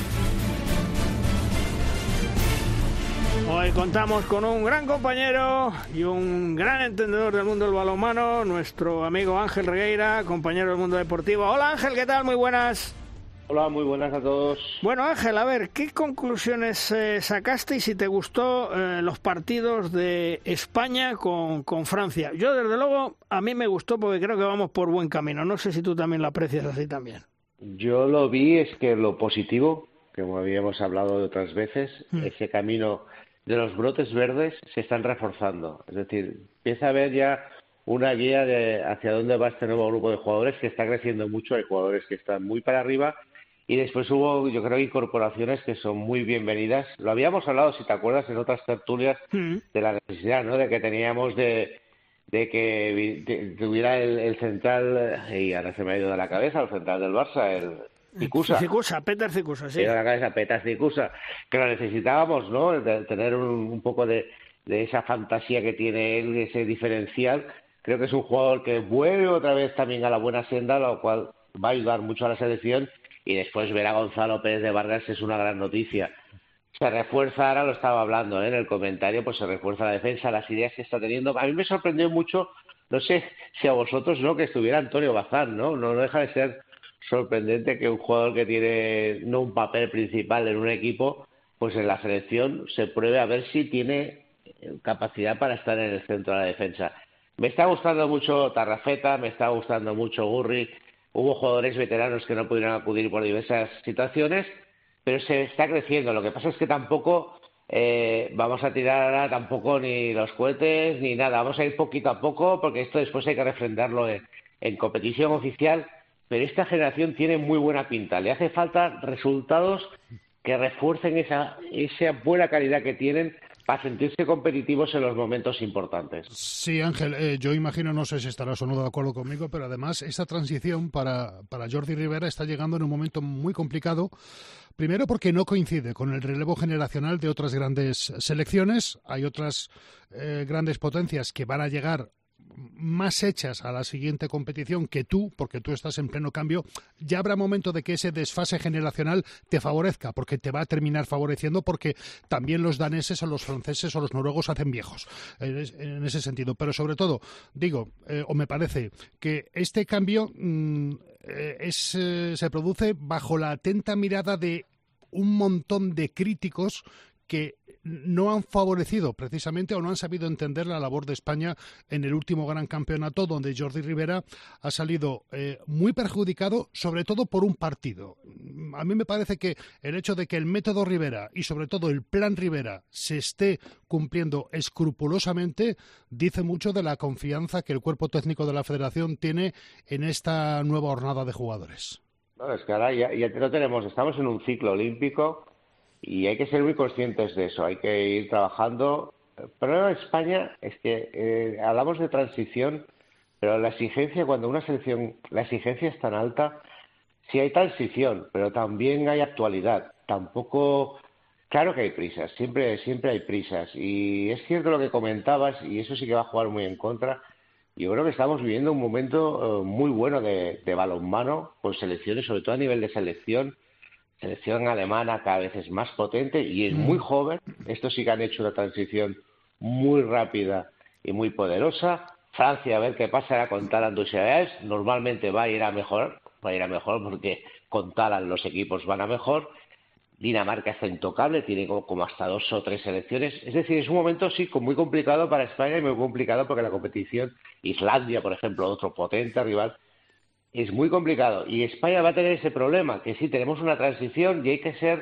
Hoy contamos con un gran compañero y un gran entendedor del mundo del balonmano, nuestro amigo Ángel Regueira, compañero del mundo deportivo. Hola Ángel, ¿qué tal? Muy buenas. Hola, muy buenas a todos. Bueno, Ángel, a ver, ¿qué conclusiones eh, sacaste y si te gustó eh, los partidos de España con, con Francia? Yo, desde luego, a mí me gustó porque creo que vamos por buen camino. No sé si tú también lo aprecias así también. Yo lo vi, es que lo positivo, como habíamos hablado de otras veces, hmm. ese camino de los brotes verdes se están reforzando. Es decir, empieza a haber ya una guía de hacia dónde va este nuevo grupo de jugadores que está creciendo mucho. Hay jugadores que están muy para arriba. Y después hubo, yo creo, incorporaciones que son muy bienvenidas. Lo habíamos hablado, si te acuerdas, en otras tertulias, mm. de la necesidad, ¿no?, de que teníamos de, de que de, tuviera el, el central, y ahora se me ha ido de la cabeza, el central del Barça, el Cicusa. Cicusa, Petar Cicusa, sí. De la cabeza, Petar Cicusa, que lo necesitábamos, ¿no?, de tener un, un poco de, de esa fantasía que tiene él, ese diferencial. Creo que es un jugador que vuelve otra vez también a la buena senda, lo cual va a ayudar mucho a la selección. Y después ver a Gonzalo Pérez de Vargas es una gran noticia. Se refuerza, ahora lo estaba hablando, ¿eh?, en el comentario, pues se refuerza la defensa, las ideas que está teniendo. A mí me sorprendió mucho, no sé si a vosotros, ¿no?, que estuviera Antonio Bazán, ¿no? No deja de ser sorprendente que un jugador que tiene no un papel principal en un equipo, pues en la selección se pruebe a ver si tiene capacidad para estar en el centro de la defensa. Me está gustando mucho Tarrafeta, me está gustando mucho Gurri. Hubo jugadores veteranos que no pudieron acudir por diversas situaciones, pero se está creciendo. Lo que pasa es que tampoco eh, vamos a tirar ahora tampoco ni los cohetes ni nada. Vamos a ir poquito a poco porque esto después hay que refrendarlo en, en competición oficial. Pero esta generación tiene muy buena pinta. Le hace falta resultados que refuercen esa, esa buena calidad que tienen para sentirse competitivos en los momentos importantes. Sí, Ángel, eh, yo imagino, no sé si estarás o no de acuerdo conmigo, pero además esa transición para, para Jordi Rivera está llegando en un momento muy complicado. Primero porque no coincide con el relevo generacional de otras grandes selecciones. Hay otras eh, grandes potencias que van a llegar más hechas a la siguiente competición que tú, porque tú estás en pleno cambio. Ya habrá momento de que ese desfase generacional te favorezca, porque te va a terminar favoreciendo, porque también los daneses o los franceses o los noruegos hacen viejos en ese sentido. Pero sobre todo, digo, eh, o me parece que este cambio mmm, es, eh, se produce bajo la atenta mirada de un montón de críticos que no han favorecido precisamente o no han sabido entender la labor de España en el último gran campeonato, donde Jordi Rivera ha salido eh, muy perjudicado, sobre todo por un partido. A mí me parece que el hecho de que el método Rivera y sobre todo el plan Rivera se esté cumpliendo escrupulosamente dice mucho de la confianza que el cuerpo técnico de la Federación tiene en esta nueva hornada de jugadores. No, es que ahora ya, ya no tenemos, estamos en un ciclo olímpico y hay que ser muy conscientes de eso, hay que ir trabajando. El problema de España es que eh, hablamos de transición, pero la exigencia, cuando una selección, la exigencia es tan alta, sí hay transición, pero también hay actualidad. Tampoco, claro que hay prisas, siempre, siempre hay prisas. Y es cierto lo que comentabas, y eso sí que va a jugar muy en contra. Yo creo que estamos viviendo un momento eh, muy bueno de, de balonmano, con selecciones, sobre todo a nivel de selección. Selección alemana cada vez es más potente y es muy joven. Estos sí que han hecho una transición muy rápida y muy poderosa. Francia, a ver qué pasa con Talant Duchesneau. Normalmente va a ir a mejor, va a ir a mejor porque con Talant los equipos van a mejor. Dinamarca está intocable, tiene como, como hasta dos o tres selecciones. Es decir, es un momento sí muy complicado para España y muy complicado porque la competición, Islandia, por ejemplo, otro potente rival, es muy complicado. Y España va a tener ese problema, que sí, tenemos una transición y hay que ser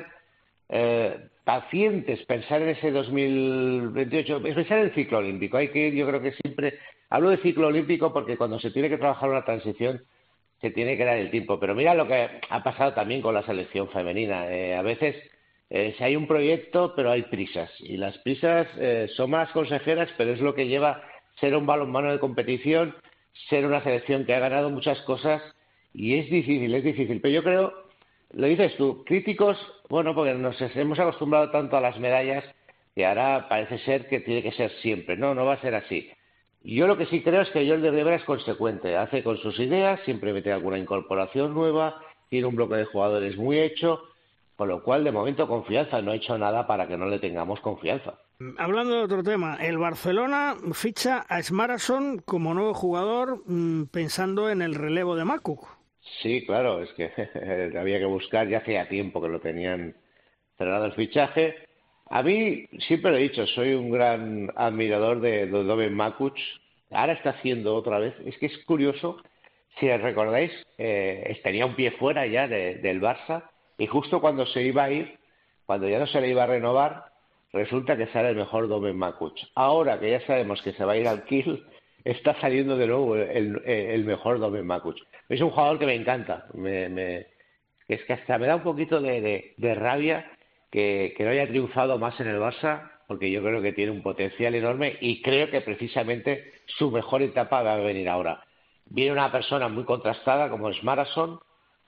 eh, pacientes, pensar en ese dos mil veintiocho, pensar en el ciclo olímpico. Hay que ir, yo creo que siempre, hablo de ciclo olímpico porque cuando se tiene que trabajar una transición se tiene que dar el tiempo. Pero mira lo que ha pasado también con la selección femenina. Eh, a veces eh, si hay un proyecto, pero hay prisas. Y las prisas eh, son malas consejeras, pero es lo que lleva ser un balonmano de competición, ser una selección que ha ganado muchas cosas, y es difícil, es difícil. Pero yo creo, lo dices tú, críticos, bueno, porque nos hemos acostumbrado tanto a las medallas que ahora parece ser que tiene que ser siempre. No, no va a ser así. Yo lo que sí creo es que Jordi Rivera es consecuente, hace con sus ideas, siempre mete alguna incorporación nueva, tiene un bloque de jugadores muy hecho, con lo cual de momento confianza, no ha hecho nada para que no le tengamos confianza. Hablando de otro tema, el Barcelona ficha a Smarason como nuevo jugador pensando en el relevo de Makuk. Sí, claro, es que había que buscar, ya hacía tiempo que lo tenían cerrado el fichaje. A mí, siempre lo he dicho, soy un gran admirador de Domen Makuc. Ahora está haciendo otra vez. Es que es curioso, si recordáis, eh, tenía un pie fuera ya de, del Barça y justo cuando se iba a ir, cuando ya no se le iba a renovar, resulta que sale el mejor Domen Makuc. Ahora que ya sabemos que se va a ir al Kiel, está saliendo de nuevo el, el mejor Domen Makuc. Es un jugador que me encanta. Me, me, es que hasta me da un poquito de, de, de rabia que, que no haya triunfado más en el Barça, porque yo creo que tiene un potencial enorme y creo que precisamente su mejor etapa va a venir ahora. Viene una persona muy contrastada como es Smarason,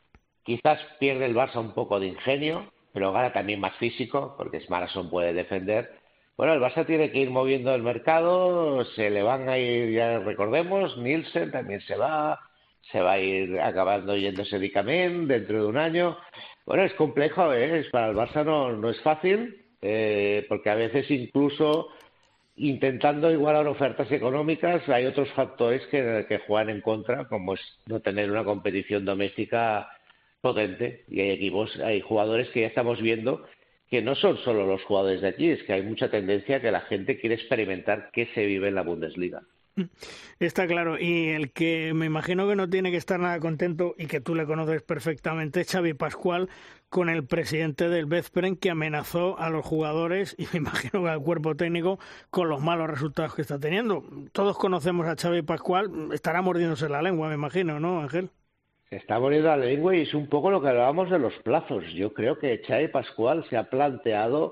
quizás pierde el Barça un poco de ingenio, pero gana también más físico, porque Smarason puede defender. Bueno, el Barça tiene que ir moviendo el mercado, se le van a ir, ya recordemos, Nielsen también se va, se va a ir acabando yéndose Dicamén dentro de un año. Bueno, es complejo, ¿eh? Para el Barça no, no es fácil, eh, porque a veces incluso intentando igualar ofertas económicas hay otros factores que, que juegan en contra, como es no tener una competición doméstica potente. Y hay equipos, hay jugadores que ya estamos viendo que no son solo los jugadores de aquí, es que hay mucha tendencia a que la gente quiere experimentar qué se vive en la Bundesliga. Está claro, y el que me imagino que no tiene que estar nada contento y que tú le conoces perfectamente, Xavi Pascual, con el presidente del Veszprém, que amenazó a los jugadores y me imagino que al cuerpo técnico con los malos resultados que está teniendo. Todos conocemos a Xavi Pascual, estará mordiéndose la lengua, me imagino, ¿no, Ángel? Se está mordiendo la lengua y es un poco lo que hablábamos de los plazos. Yo creo que Xavi Pascual se ha planteado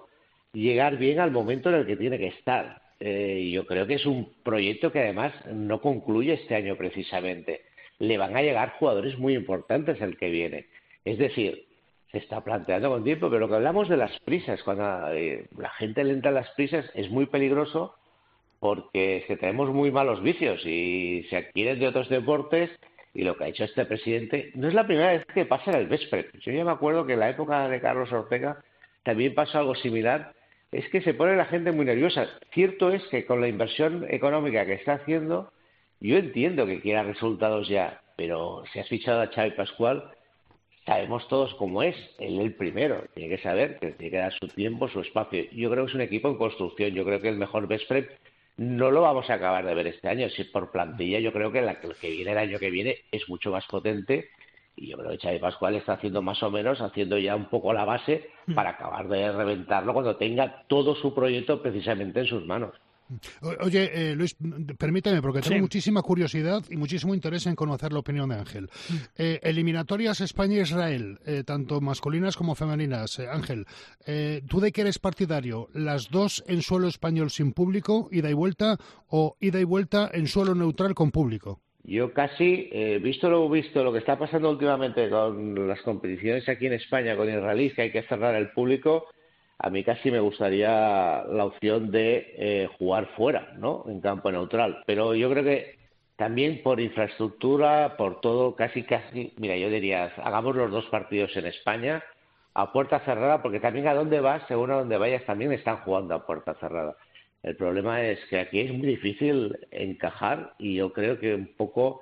llegar bien al momento en el que tiene que estar. Eh, yo creo que es un proyecto que además no concluye este año precisamente. Le van a llegar jugadores muy importantes el que viene. Es decir, se está planteando con tiempo, pero lo que hablamos de las prisas, cuando eh, la gente le entra a las prisas, es muy peligroso porque es que tenemos muy malos vicios y se adquieren de otros deportes, y lo que ha hecho este presidente no es la primera vez que pasa en el Veszprém. Yo ya me acuerdo que en la época de Carlos Ortega también pasó algo similar. Es que se pone la gente muy nerviosa. Cierto es que con la inversión económica que está haciendo, yo entiendo que quiera resultados ya, pero si has fichado a Xavi Pascual, sabemos todos cómo es, él el primero, tiene que saber que tiene que dar su tiempo, su espacio. Yo creo que es un equipo en construcción, yo creo que el mejor Veszprém no lo vamos a acabar de ver este año, si por plantilla yo creo que la que viene el año que viene es mucho más potente, y yo creo que Xavi Pascual está haciendo más o menos, haciendo ya un poco la base para acabar de reventarlo cuando tenga todo su proyecto precisamente en sus manos. Oye, eh, Luis, permíteme, porque tengo Sí. muchísima curiosidad y muchísimo interés en conocer la opinión de Ángel. Eh, eliminatorias España-Israel, eh, tanto masculinas como femeninas. Eh, Ángel, eh, ¿tú de qué eres partidario? ¿Las dos en suelo español sin público, ida y vuelta, o ida y vuelta en suelo neutral con público? Yo casi, eh, visto lo visto, lo que está pasando últimamente con las competiciones aquí en España con israelíes, que hay que cerrar el público, a mí casi me gustaría la opción de eh, jugar fuera, ¿no? En campo neutral. Pero yo creo que también por infraestructura, por todo, casi, casi, mira, yo diría, hagamos los dos partidos en España a puerta cerrada, porque también a dónde vas, según a dónde vayas, también están jugando a puerta cerrada. El problema es que aquí es muy difícil encajar y yo creo que un poco,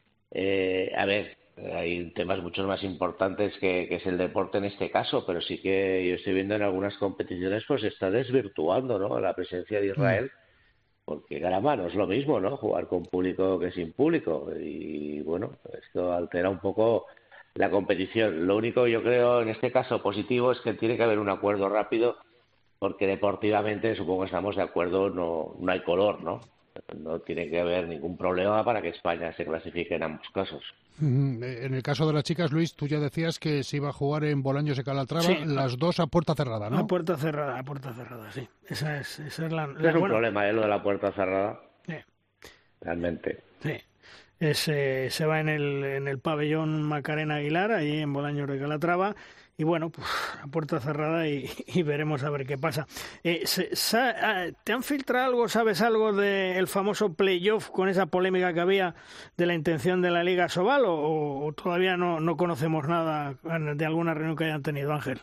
eh, a ver, hay temas mucho más importantes que, que es el deporte en este caso, pero sí que yo estoy viendo en algunas competiciones pues se está desvirtuando, ¿no?, la presencia de Israel, porque caramba, no es lo mismo, ¿no?, jugar con público que sin público, y bueno, esto altera un poco la competición. Lo único yo creo en este caso positivo es que tiene que haber un acuerdo rápido, porque deportivamente supongo que estamos de acuerdo, no, no hay color, ¿no? No tiene que haber ningún problema para que España se clasifique en ambos casos. En el caso de las chicas, Luis, tú ya decías que se iba a jugar en Bolaños de Calatrava, Sí. las dos a puerta cerrada, ¿no? A puerta cerrada, a puerta cerrada, sí. Esa es, esa es la... Es la- un bueno, problema, ¿eh?, lo de la puerta cerrada. Sí. Realmente. Sí. Es, eh, se va en el, en el pabellón Macarena Aguilar, allí en Bolaños de Calatrava, y bueno, pues a puerta cerrada y, y veremos a ver qué pasa. Eh, se, sa, ¿Te han filtrado algo, sabes algo del famoso playoff con esa polémica que había de la intención de la Liga Sobal, o, o todavía no, no conocemos nada de alguna reunión que hayan tenido, Ángel?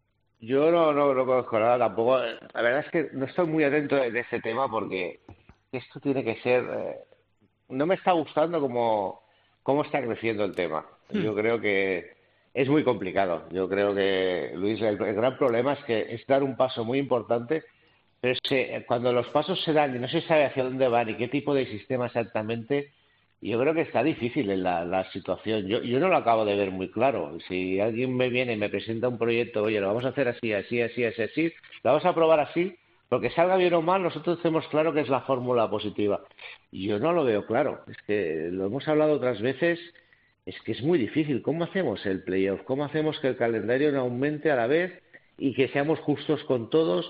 Yo no, no, no conozco nada tampoco. La verdad es que no estoy muy atento de ese tema porque esto tiene que ser... Eh, no me está gustando cómo, cómo está creciendo el tema. Yo creo que es muy complicado. Yo creo que, Luis, el, el gran problema es que es dar un paso muy importante, pero es que cuando los pasos se dan y no se sabe hacia dónde van y qué tipo de sistema exactamente, yo creo que está difícil en la, la situación. Yo, yo no lo acabo de ver muy claro. Si alguien me viene y me presenta un proyecto, oye, lo vamos a hacer así, así, así, así, así, lo vamos a probar así, porque salga bien o mal, nosotros tenemos claro que es la fórmula positiva. Y yo no lo veo claro. Es que lo hemos hablado otras veces, es que es muy difícil. ¿Cómo hacemos el playoff? ¿Cómo hacemos que el calendario no aumente a la vez y que seamos justos con todos?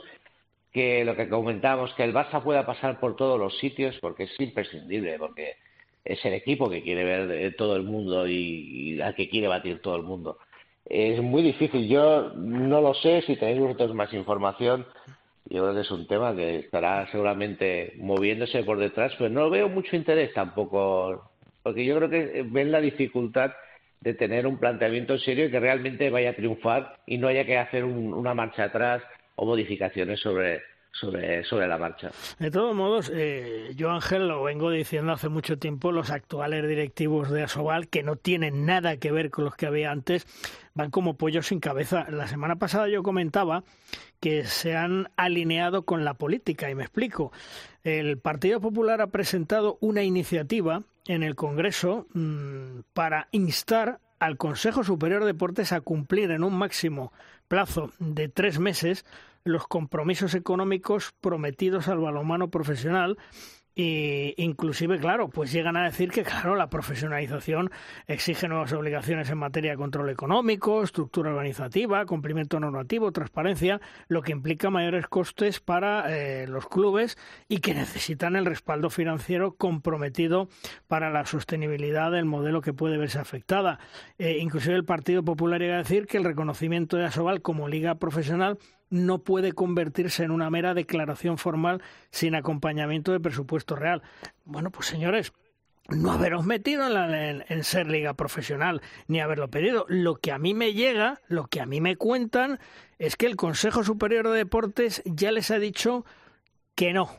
Que lo que comentábamos, que el Barça pueda pasar por todos los sitios, porque es imprescindible, porque es el equipo que quiere ver todo el mundo y, y al que quiere batir todo el mundo. Es muy difícil. Yo no lo sé, si tenéis vosotros más información, yo creo que es un tema que estará seguramente moviéndose por detrás, pero no veo mucho interés tampoco, porque yo creo que ven la dificultad de tener un planteamiento serio y que realmente vaya a triunfar y no haya que hacer un, una marcha atrás o modificaciones sobre, sobre, sobre la marcha. De todos modos, eh, yo, Ángel, lo vengo diciendo hace mucho tiempo, los actuales directivos de Asobal, que no tienen nada que ver con los que había antes, van como pollos sin cabeza. La semana pasada yo comentaba que se han alineado con la política, y me explico. El Partido Popular ha presentado una iniciativa en el Congreso mmm, para instar al Consejo Superior de Deportes a cumplir en un máximo plazo de tres meses los compromisos económicos prometidos al balonmano profesional Y inclusive, claro, pues llegan a decir que, claro, la profesionalización exige nuevas obligaciones en materia de control económico, estructura organizativa, cumplimiento normativo, transparencia, lo que implica mayores costes para eh, los clubes y que necesitan el respaldo financiero comprometido para la sostenibilidad del modelo que puede verse afectada. Eh, inclusive el Partido Popular llega a decir que el reconocimiento de Asobal como liga profesional no puede convertirse en una mera declaración formal sin acompañamiento de presupuesto real. Bueno, pues señores, no haberos metido en, la, en, en ser liga profesional, ni haberlo pedido. Lo que a mí me llega, lo que a mí me cuentan, es que el Consejo Superior de Deportes ya les ha dicho que no,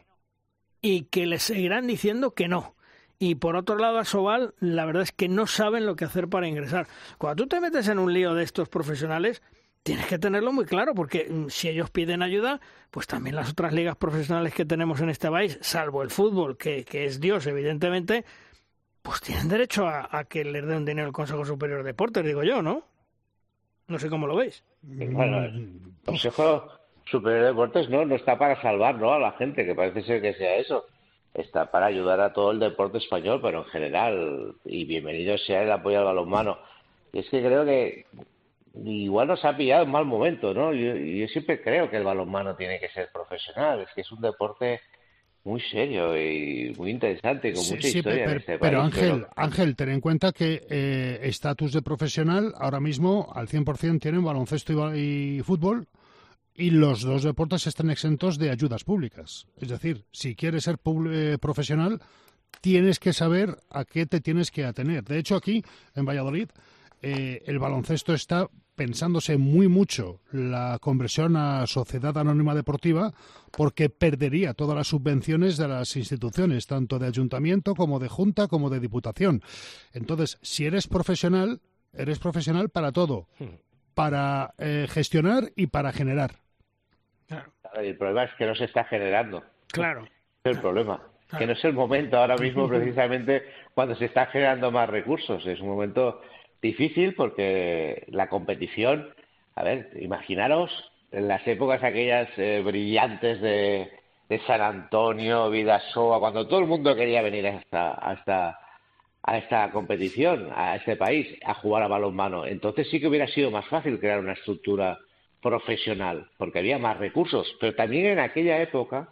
y que les seguirán diciendo que no. Y por otro lado, Asobal, la verdad es que no saben lo que hacer para ingresar. Cuando tú te metes en un lío de estos profesionales, tienes que tenerlo muy claro, porque si ellos piden ayuda, pues también las otras ligas profesionales que tenemos en este país, salvo el fútbol, que, que es Dios, evidentemente, pues tienen derecho a, a que les den dinero el Consejo Superior de Deportes, digo yo, ¿no? No sé cómo lo veis. Bueno, el Consejo Superior de Deportes no, no está para salvar, ¿no?, a la gente, que parece ser que sea eso. Está para ayudar a todo el deporte español, pero en general, y bienvenido sea el apoyo al balonmano. Y es que creo que igual nos ha pillado en mal momento, ¿no? Yo, yo siempre creo que el balonmano tiene que ser profesional, es que es un deporte muy serio y muy interesante, con sí, mucha sí, historia pero, en este pero país. Ángel, pero... Ángel, ten en cuenta que estatus eh, de profesional ahora mismo al cien por ciento tienen baloncesto y, y fútbol, y los dos deportes están exentos de ayudas públicas. Es decir, si quieres ser eh, profesional, tienes que saber a qué te tienes que atener. De hecho, aquí, en Valladolid, eh, el baloncesto está pensándose muy mucho la conversión a sociedad anónima deportiva, porque perdería todas las subvenciones de las instituciones, tanto de ayuntamiento como de junta como de diputación. Entonces, si eres profesional, eres profesional para todo, para eh, gestionar y para generar. Claro. El problema es que no se está generando. Claro. Es el problema. Claro. Que no es el momento ahora mismo precisamente cuando se está generando más recursos. Es un momento difícil porque la competición, a ver, imaginaros en las épocas aquellas eh, brillantes de, de San Antonio, Vidasoa, cuando todo el mundo quería venir a esta, a esta a esta competición, a este país, a jugar a balonmano. Entonces sí que hubiera sido más fácil crear una estructura profesional, porque había más recursos. Pero también en aquella época,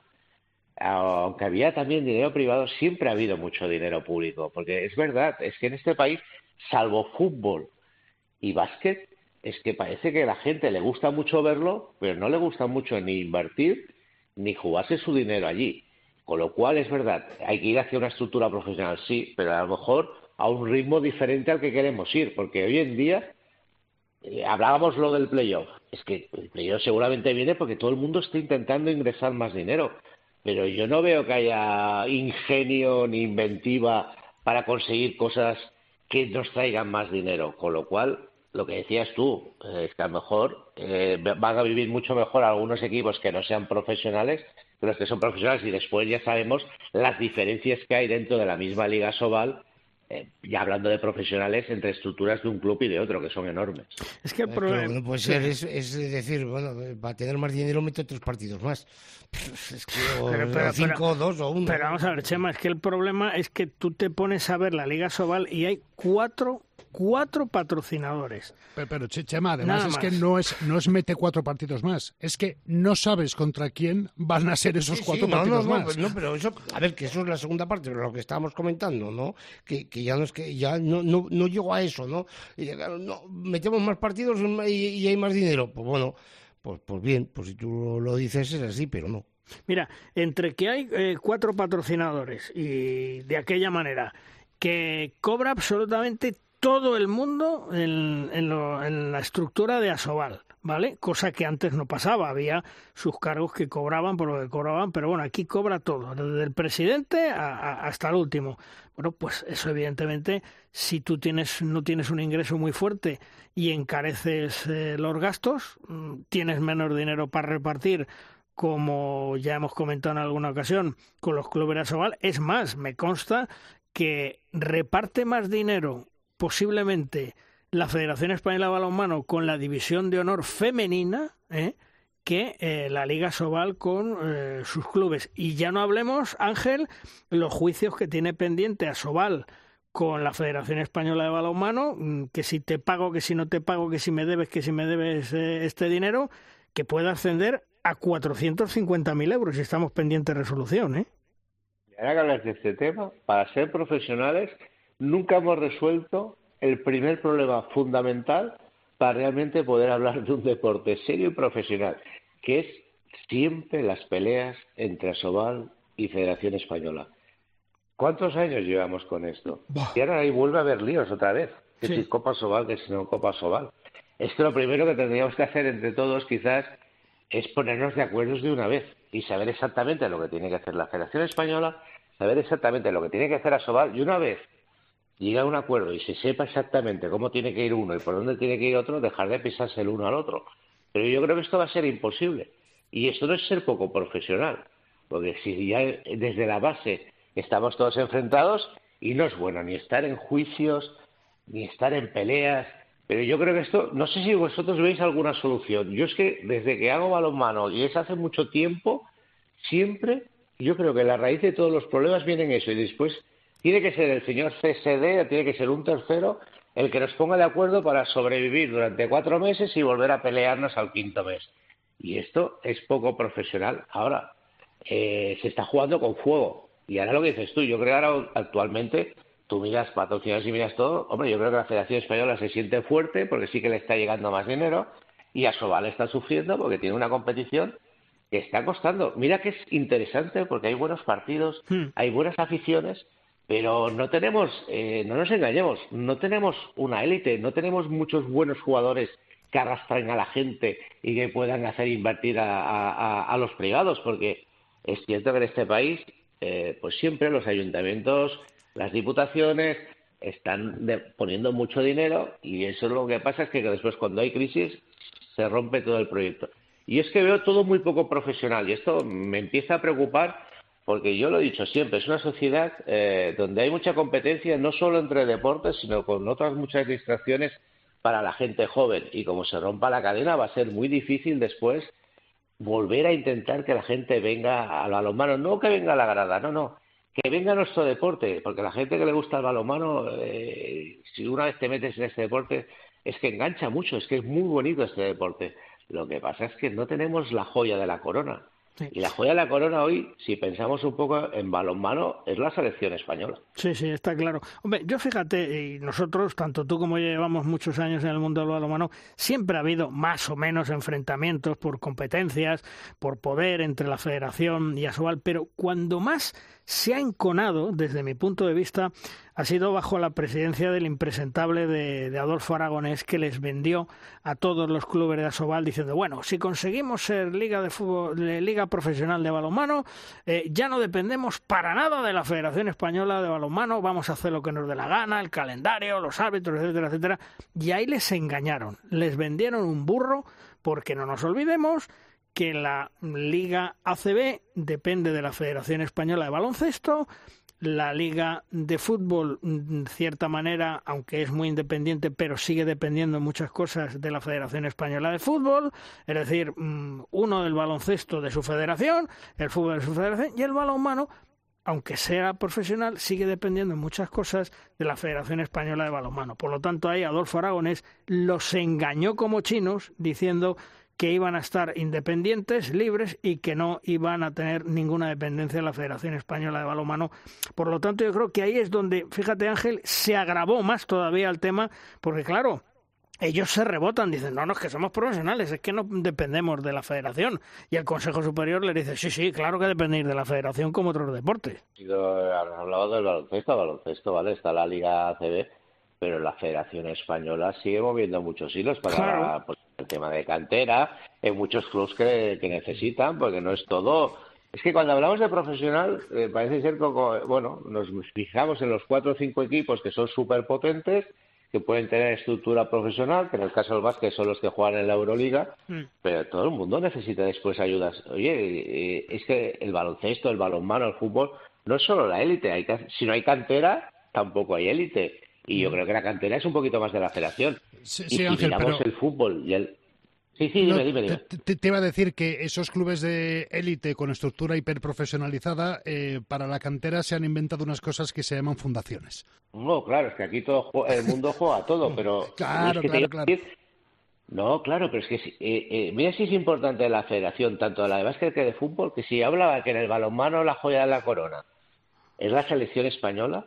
aunque había también dinero privado, siempre ha habido mucho dinero público, porque es verdad, es que en este país, salvo fútbol y básquet, es que parece que a la gente le gusta mucho verlo, pero no le gusta mucho ni invertir ni jugarse su dinero allí. Con lo cual, es verdad, hay que ir hacia una estructura profesional, sí, pero a lo mejor a un ritmo diferente al que queremos ir, porque hoy en día, eh, hablábamos lo del playoff, es que el playoff seguramente viene porque todo el mundo está intentando ingresar más dinero, pero yo no veo que haya ingenio ni inventiva para conseguir cosas que nos traigan más dinero, con lo cual, lo que decías tú, eh, es que a lo mejor eh, van a vivir mucho mejor algunos equipos que no sean profesionales, los que son profesionales, y después ya sabemos las diferencias que hay dentro de la misma Liga Asobal, eh, ya hablando de profesionales, entre estructuras de un club y de otro, que son enormes. Es que el problema... Bueno, puede ser, es, es decir, bueno, para tener más dinero meto tres partidos más. Es que o, pero, pero, o cinco, pero, dos o uno. Pero vamos a ver, Chema, es que el problema es que tú te pones a ver la Liga Asobal y hay cuatro... cuatro patrocinadores. Pero, pero Chema, además Nada es más. que no es no es mete cuatro partidos más, es que no sabes contra quién van a ser esos Sí, cuatro sí, no, partidos no, no, más. pues no, pero eso, a ver, que eso es la segunda parte, pero lo que estábamos comentando, ¿no? Que, que ya no es que ya no, no, no llego a eso, ¿no? Y claro, no, metemos más partidos y, y hay más dinero. Pues bueno, pues, pues bien, pues si tú lo dices es así, pero no. Mira, entre que hay eh, cuatro patrocinadores y de aquella manera que cobra absolutamente todo el mundo en, en, lo, en la estructura de Asobal, ¿vale? Cosa que antes no pasaba, había sus cargos que cobraban por lo que cobraban, pero bueno, aquí cobra todo, desde el presidente a, a, hasta el último. Bueno, pues eso evidentemente, si tú tienes no tienes un ingreso muy fuerte y encareces eh, los gastos, tienes menos dinero para repartir, como ya hemos comentado en alguna ocasión con los clubes de Asobal. Es más, me consta que reparte más dinero posiblemente la Federación Española de Balonmano con la División de Honor femenina, ¿eh? que eh, la Liga Asobal con eh, sus clubes. Y ya no hablemos, Ángel, los juicios que tiene pendiente Asobal con la Federación Española de Balonmano, que si te pago, que si no te pago, que si me debes, que si me debes eh, este dinero, que puede ascender a cuatrocientos cincuenta mil euros, y estamos pendientes de resolución, ¿eh? Y ahora que hablas de este tema, para ser profesionales, nunca hemos resuelto el primer problema fundamental para realmente poder hablar de un deporte serio y profesional, que es siempre las peleas entre Asobal y Federación Española. ¿Cuántos años llevamos con esto? Y ahora ahí vuelve a haber líos otra vez. Que sí. Si Copa Asobal, que si no Copa Asobal. Es que lo primero que tendríamos que hacer entre todos quizás es ponernos de acuerdo de una vez y saber exactamente lo que tiene que hacer la Federación Española, saber exactamente lo que tiene que hacer Asobal, y una vez llega a un acuerdo y se sepa exactamente cómo tiene que ir uno y por dónde tiene que ir otro, dejar de pisarse el uno al otro. Pero yo creo que esto va a ser imposible. Y esto no es ser poco profesional, porque si ya desde la base estamos todos enfrentados, y no es bueno ni estar en juicios, ni estar en peleas, pero yo creo que esto, no sé si vosotros veis alguna solución. Yo es que desde que hago balonmano, y es hace mucho tiempo, siempre, yo creo que la raíz de todos los problemas viene en eso, y después tiene que ser el señor C S D, tiene que ser un tercero, el que nos ponga de acuerdo para sobrevivir durante cuatro meses y volver a pelearnos al quinto mes. Y esto es poco profesional. Ahora, eh, se está jugando con fuego. Y ahora lo que dices tú, yo creo que ahora actualmente tú miras patrocinadores y miras todo, hombre, yo creo que la Federación Española se siente fuerte porque sí que le está llegando más dinero, y Asobal está sufriendo porque tiene una competición que está costando. Mira que es interesante porque hay buenos partidos, hmm. hay buenas aficiones, pero no tenemos, eh, no nos engañemos, no tenemos una élite, no tenemos muchos buenos jugadores que arrastren a la gente y que puedan hacer invertir a, a, a los privados, porque es cierto que en este país Eh, pues siempre los ayuntamientos, las diputaciones están de, poniendo mucho dinero, y eso lo que pasa es que después cuando hay crisis se rompe todo el proyecto. Y es que veo todo muy poco profesional, y esto me empieza a preocupar porque yo lo he dicho siempre, es una sociedad eh, donde hay mucha competencia no solo entre deportes sino con otras muchas distracciones para la gente joven, y como se rompa la cadena va a ser muy difícil después volver a intentar que la gente venga al balonmano, no que venga a la grada, no, no, que venga a nuestro deporte, porque la gente que le gusta el balonmano, eh, si una vez te metes en este deporte, es que engancha mucho, es que es muy bonito este deporte. Lo que pasa es que no tenemos la joya de la corona. Sí. Y la joya de la corona hoy, si pensamos un poco en balonmano, es la selección española. Sí, sí, está claro. Hombre, yo fíjate, y nosotros, tanto tú como yo llevamos muchos años en el mundo del balonmano, siempre ha habido más o menos enfrentamientos por competencias, por poder entre la Federación y Asobal, pero cuando más se ha enconado, desde mi punto de vista, ha sido bajo la presidencia del impresentable de, de Adolfo Aragonés, que les vendió a todos los clubes de Asobal diciendo, bueno, si conseguimos ser liga de fútbol, de liga profesional de balonmano, eh, ya no dependemos para nada de la Federación Española de Balonmano, vamos a hacer lo que nos dé la gana, el calendario, los árbitros, etcétera, etcétera. Y ahí les engañaron, les vendieron un burro, porque no nos olvidemos que la Liga A C B depende de la Federación Española de Baloncesto, la Liga de Fútbol, de cierta manera, aunque es muy independiente, pero sigue dependiendo en muchas cosas de la Federación Española de Fútbol, es decir, uno del baloncesto de su federación, el fútbol de su federación, y el balonmano, aunque sea profesional, sigue dependiendo en muchas cosas de la Federación Española de Balonmano. Por lo tanto, ahí Adolfo Aragonés los engañó como chinos, diciendo que iban a estar independientes, libres, y que no iban a tener ninguna dependencia de la Federación Española de Balonmano. Por lo tanto, yo creo que ahí es donde, fíjate Ángel, se agravó más todavía el tema, porque claro, ellos se rebotan, dicen, no, no, es que somos profesionales, es que no dependemos de la Federación. Y el Consejo Superior le dice, sí, sí, claro que dependéis de la Federación como otros deportes. Has hablado del baloncesto, baloncesto, ¿vale? Está la Liga A C B, pero la Federación Española sigue moviendo muchos hilos para claro. pues, el tema de cantera, hay muchos clubes que, que necesitan, porque no es todo. Es que cuando hablamos de profesional, eh, parece ser como, bueno, nos fijamos en los cuatro o cinco equipos que son súper potentes, que pueden tener estructura profesional, que en el caso del básquet son los que juegan en la Euroliga, mm. pero todo el mundo necesita después ayudas. Oye, eh, es que el baloncesto, el balonmano, el fútbol, no es solo la élite, hay que, si no hay cantera, tampoco hay élite. Y yo creo que la cantera es un poquito más de la federación. Sí, y sí, si Ángel, miramos pero... el fútbol y el... Sí, sí, dime, no, dime, dime. Te, te iba a decir que esos clubes de élite con estructura hiperprofesionalizada, eh, para la cantera se han inventado unas cosas que se llaman fundaciones. No, claro, es que aquí todo el mundo juega todo, pero... Claro, es que claro, te claro. decir... No, claro, pero es que eh, eh, mira si es importante la federación, tanto la de básquet que de fútbol, que si hablaba que en el balonmano la joya de la corona es la selección española,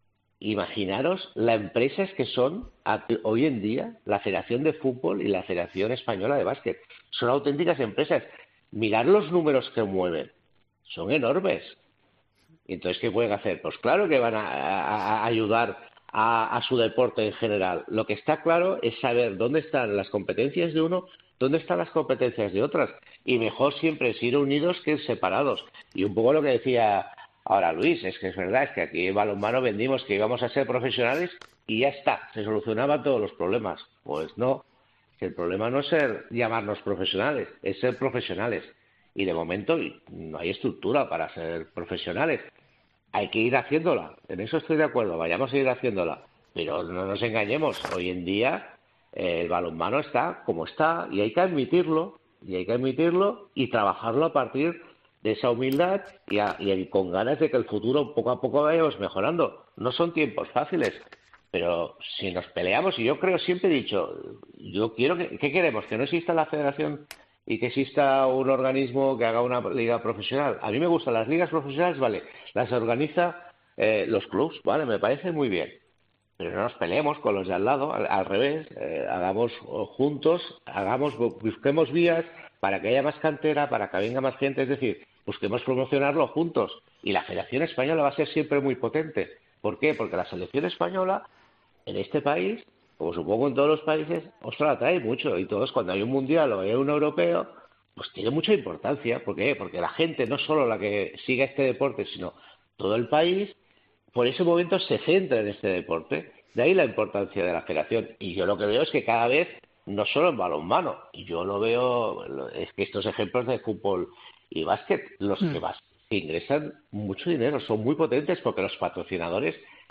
imaginaros las empresas que son hoy en día la Federación de Fútbol y la Federación Española de Básquet. Son auténticas empresas. Mirad los números que mueven. Son enormes. Entonces, ¿qué pueden hacer? Pues claro que van a, a, a ayudar a, a su deporte en general. Lo que está claro es saber dónde están las competencias de uno, dónde están las competencias de otras. Y mejor siempre es ir unidos que ir separados. Y un poco lo que decía ahora Luis, es que es verdad, es que aquí en balonmano vendimos que íbamos a ser profesionales y ya está, se solucionaban todos los problemas. Pues no, que el problema no es ser llamarnos profesionales, es ser profesionales. Y de momento no hay estructura para ser profesionales. Hay que ir haciéndola, en eso estoy de acuerdo, vayamos a ir haciéndola. Pero no nos engañemos, hoy en día eh, el balonmano está como está y hay que admitirlo, y hay que admitirlo y trabajarlo a partir de esa humildad y, a, y con ganas de que el futuro poco a poco vayamos mejorando. No son tiempos fáciles, pero si nos peleamos, y yo creo, siempre he dicho, yo quiero que, ¿qué queremos? Que no exista la federación y que exista un organismo que haga una liga profesional. A mí me gustan las ligas profesionales, vale, las organiza eh, los clubs, vale, me parece muy bien. Pero no nos peleemos con los de al lado, al, al revés, eh, hagamos juntos, hagamos, busquemos vías para que haya más cantera, para que venga más gente, es decir, busquemos promocionarlo juntos. Y la Federación Española va a ser siempre muy potente. ¿Por qué? Porque la selección española en este país, como supongo en todos los países, ostras, atrae mucho. Y todos, cuando hay un mundial o hay un europeo, pues tiene mucha importancia. ¿Por qué? Porque la gente, no solo la que sigue este deporte, sino todo el país, por ese momento se centra en este deporte. De ahí la importancia de la federación. Y yo lo que veo es que cada vez, no solo en balonmano, y yo lo veo, es que estos ejemplos de fútbol y básquet, los mm. que, más, que ingresan mucho dinero, son muy potentes porque los patrocinadores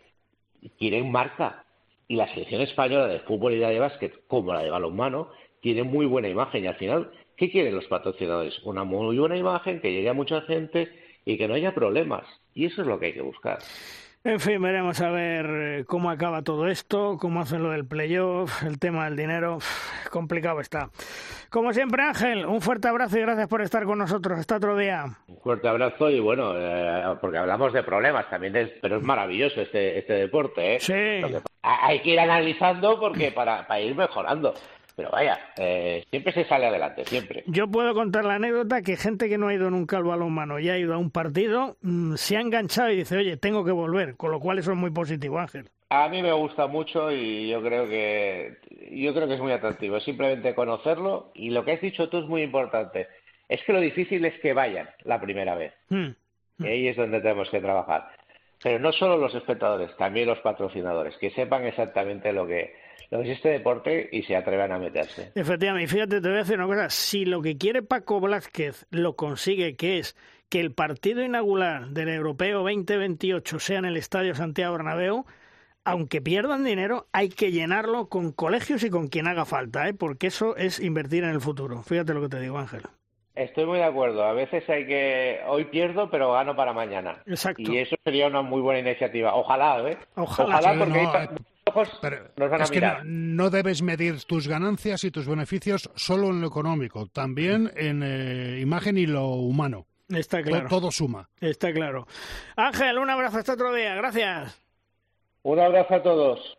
quieren marca. Y la selección española de fútbol y de básquet, como la de balonmano, tiene muy buena imagen. Y al final, ¿qué quieren los patrocinadores? Una muy buena imagen, que llegue a mucha gente y que no haya problemas. Y eso es lo que hay que buscar. En fin, veremos a ver cómo acaba todo esto, cómo hacen lo del playoff, el tema del dinero. Complicado está. Como siempre, Ángel, un fuerte abrazo y gracias por estar con nosotros. Hasta otro día. Un fuerte abrazo y bueno, eh, porque hablamos de problemas también, es, pero es maravilloso este, este deporte, ¿eh? Sí. Que, hay que ir analizando porque para, para ir mejorando. Pero vaya, eh, siempre se sale adelante, siempre. Yo puedo contar la anécdota que gente que no ha ido nunca al balonmano y ha ido a un partido, mmm, se ha enganchado y dice, oye, tengo que volver, con lo cual eso es muy positivo, Ángel. A mí me gusta mucho y yo creo que yo creo que es muy atractivo, simplemente conocerlo, y lo que has dicho tú es muy importante. Es que lo difícil es que vayan la primera vez. Mm. Y ahí es donde tenemos que trabajar. Pero no solo los espectadores, también los patrocinadores, que sepan exactamente lo que... lo que es este deporte y se atrevan a meterse. Efectivamente, y fíjate, te voy a decir una cosa, si lo que quiere Paco Blázquez lo consigue, que es que el partido inaugural del Europeo veinte veintiocho sea en el Estadio Santiago Bernabéu, aunque pierdan dinero, hay que llenarlo con colegios y con quien haga falta, ¿eh? Porque eso es invertir en el futuro. Fíjate lo que te digo, Ángel. Estoy muy de acuerdo. A veces hay que... Hoy pierdo, pero gano para mañana. Exacto. Y eso sería una muy buena iniciativa. Ojalá, ¿eh? Ojalá, Ojalá sí, porque... no, hay... Pero nos van a es que no, no debes medir tus ganancias y tus beneficios solo en lo económico, también en eh, imagen y lo humano. Está claro. Todo, todo suma. Está claro. Ángel, un abrazo hasta otro día. Gracias. Un abrazo a todos.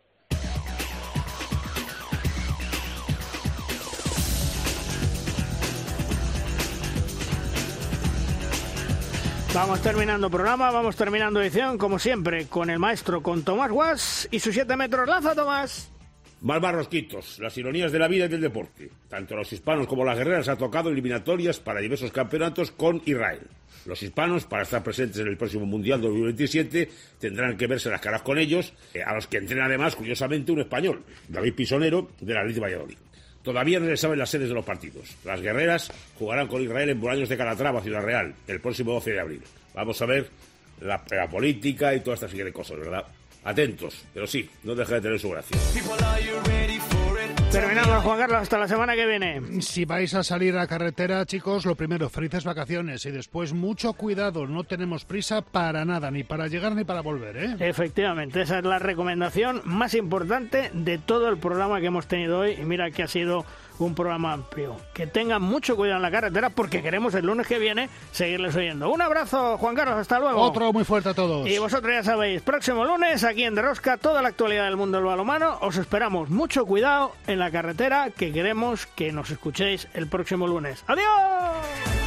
Vamos terminando programa, vamos terminando edición, como siempre, con el maestro, con Tomás Guas y sus siete metros. ¡Lanza, Tomás! Más Rosquitos, las ironías de la vida y del deporte. Tanto los hispanos como las guerreras han tocado eliminatorias para diversos campeonatos con Israel. Los hispanos, para estar presentes en el próximo Mundial dos mil veintisiete, tendrán que verse las caras con ellos, eh, a los que entrena además, curiosamente, un español, David Pisonero, del Athletic Valladolid. Todavía no se saben las sedes de los partidos. Las guerreras jugarán con Israel en Bolaños de Calatrava, Ciudad Real, el próximo doce de abril. Vamos a ver la, la política y toda esta serie de cosas, ¿verdad? Atentos, pero sí, no deja de tener su gracia. Terminamos Bueno, Juan Carlos, hasta la semana que viene. Si vais a salir a carretera, chicos, lo primero, felices vacaciones y después mucho cuidado, no tenemos prisa para nada, ni para llegar ni para volver, ¿eh? Efectivamente, esa es la recomendación más importante de todo el programa que hemos tenido hoy y mira que ha sido un programa amplio. Que tengan mucho cuidado en la carretera porque queremos el lunes que viene seguirles oyendo. Un abrazo, Juan Carlos, hasta luego. Otro muy fuerte a todos. Y vosotros ya sabéis, próximo lunes aquí en De Rosca, toda la actualidad del mundo del balonmano. Os esperamos. Mucho cuidado en la carretera, que queremos que nos escuchéis el próximo lunes. ¡Adiós!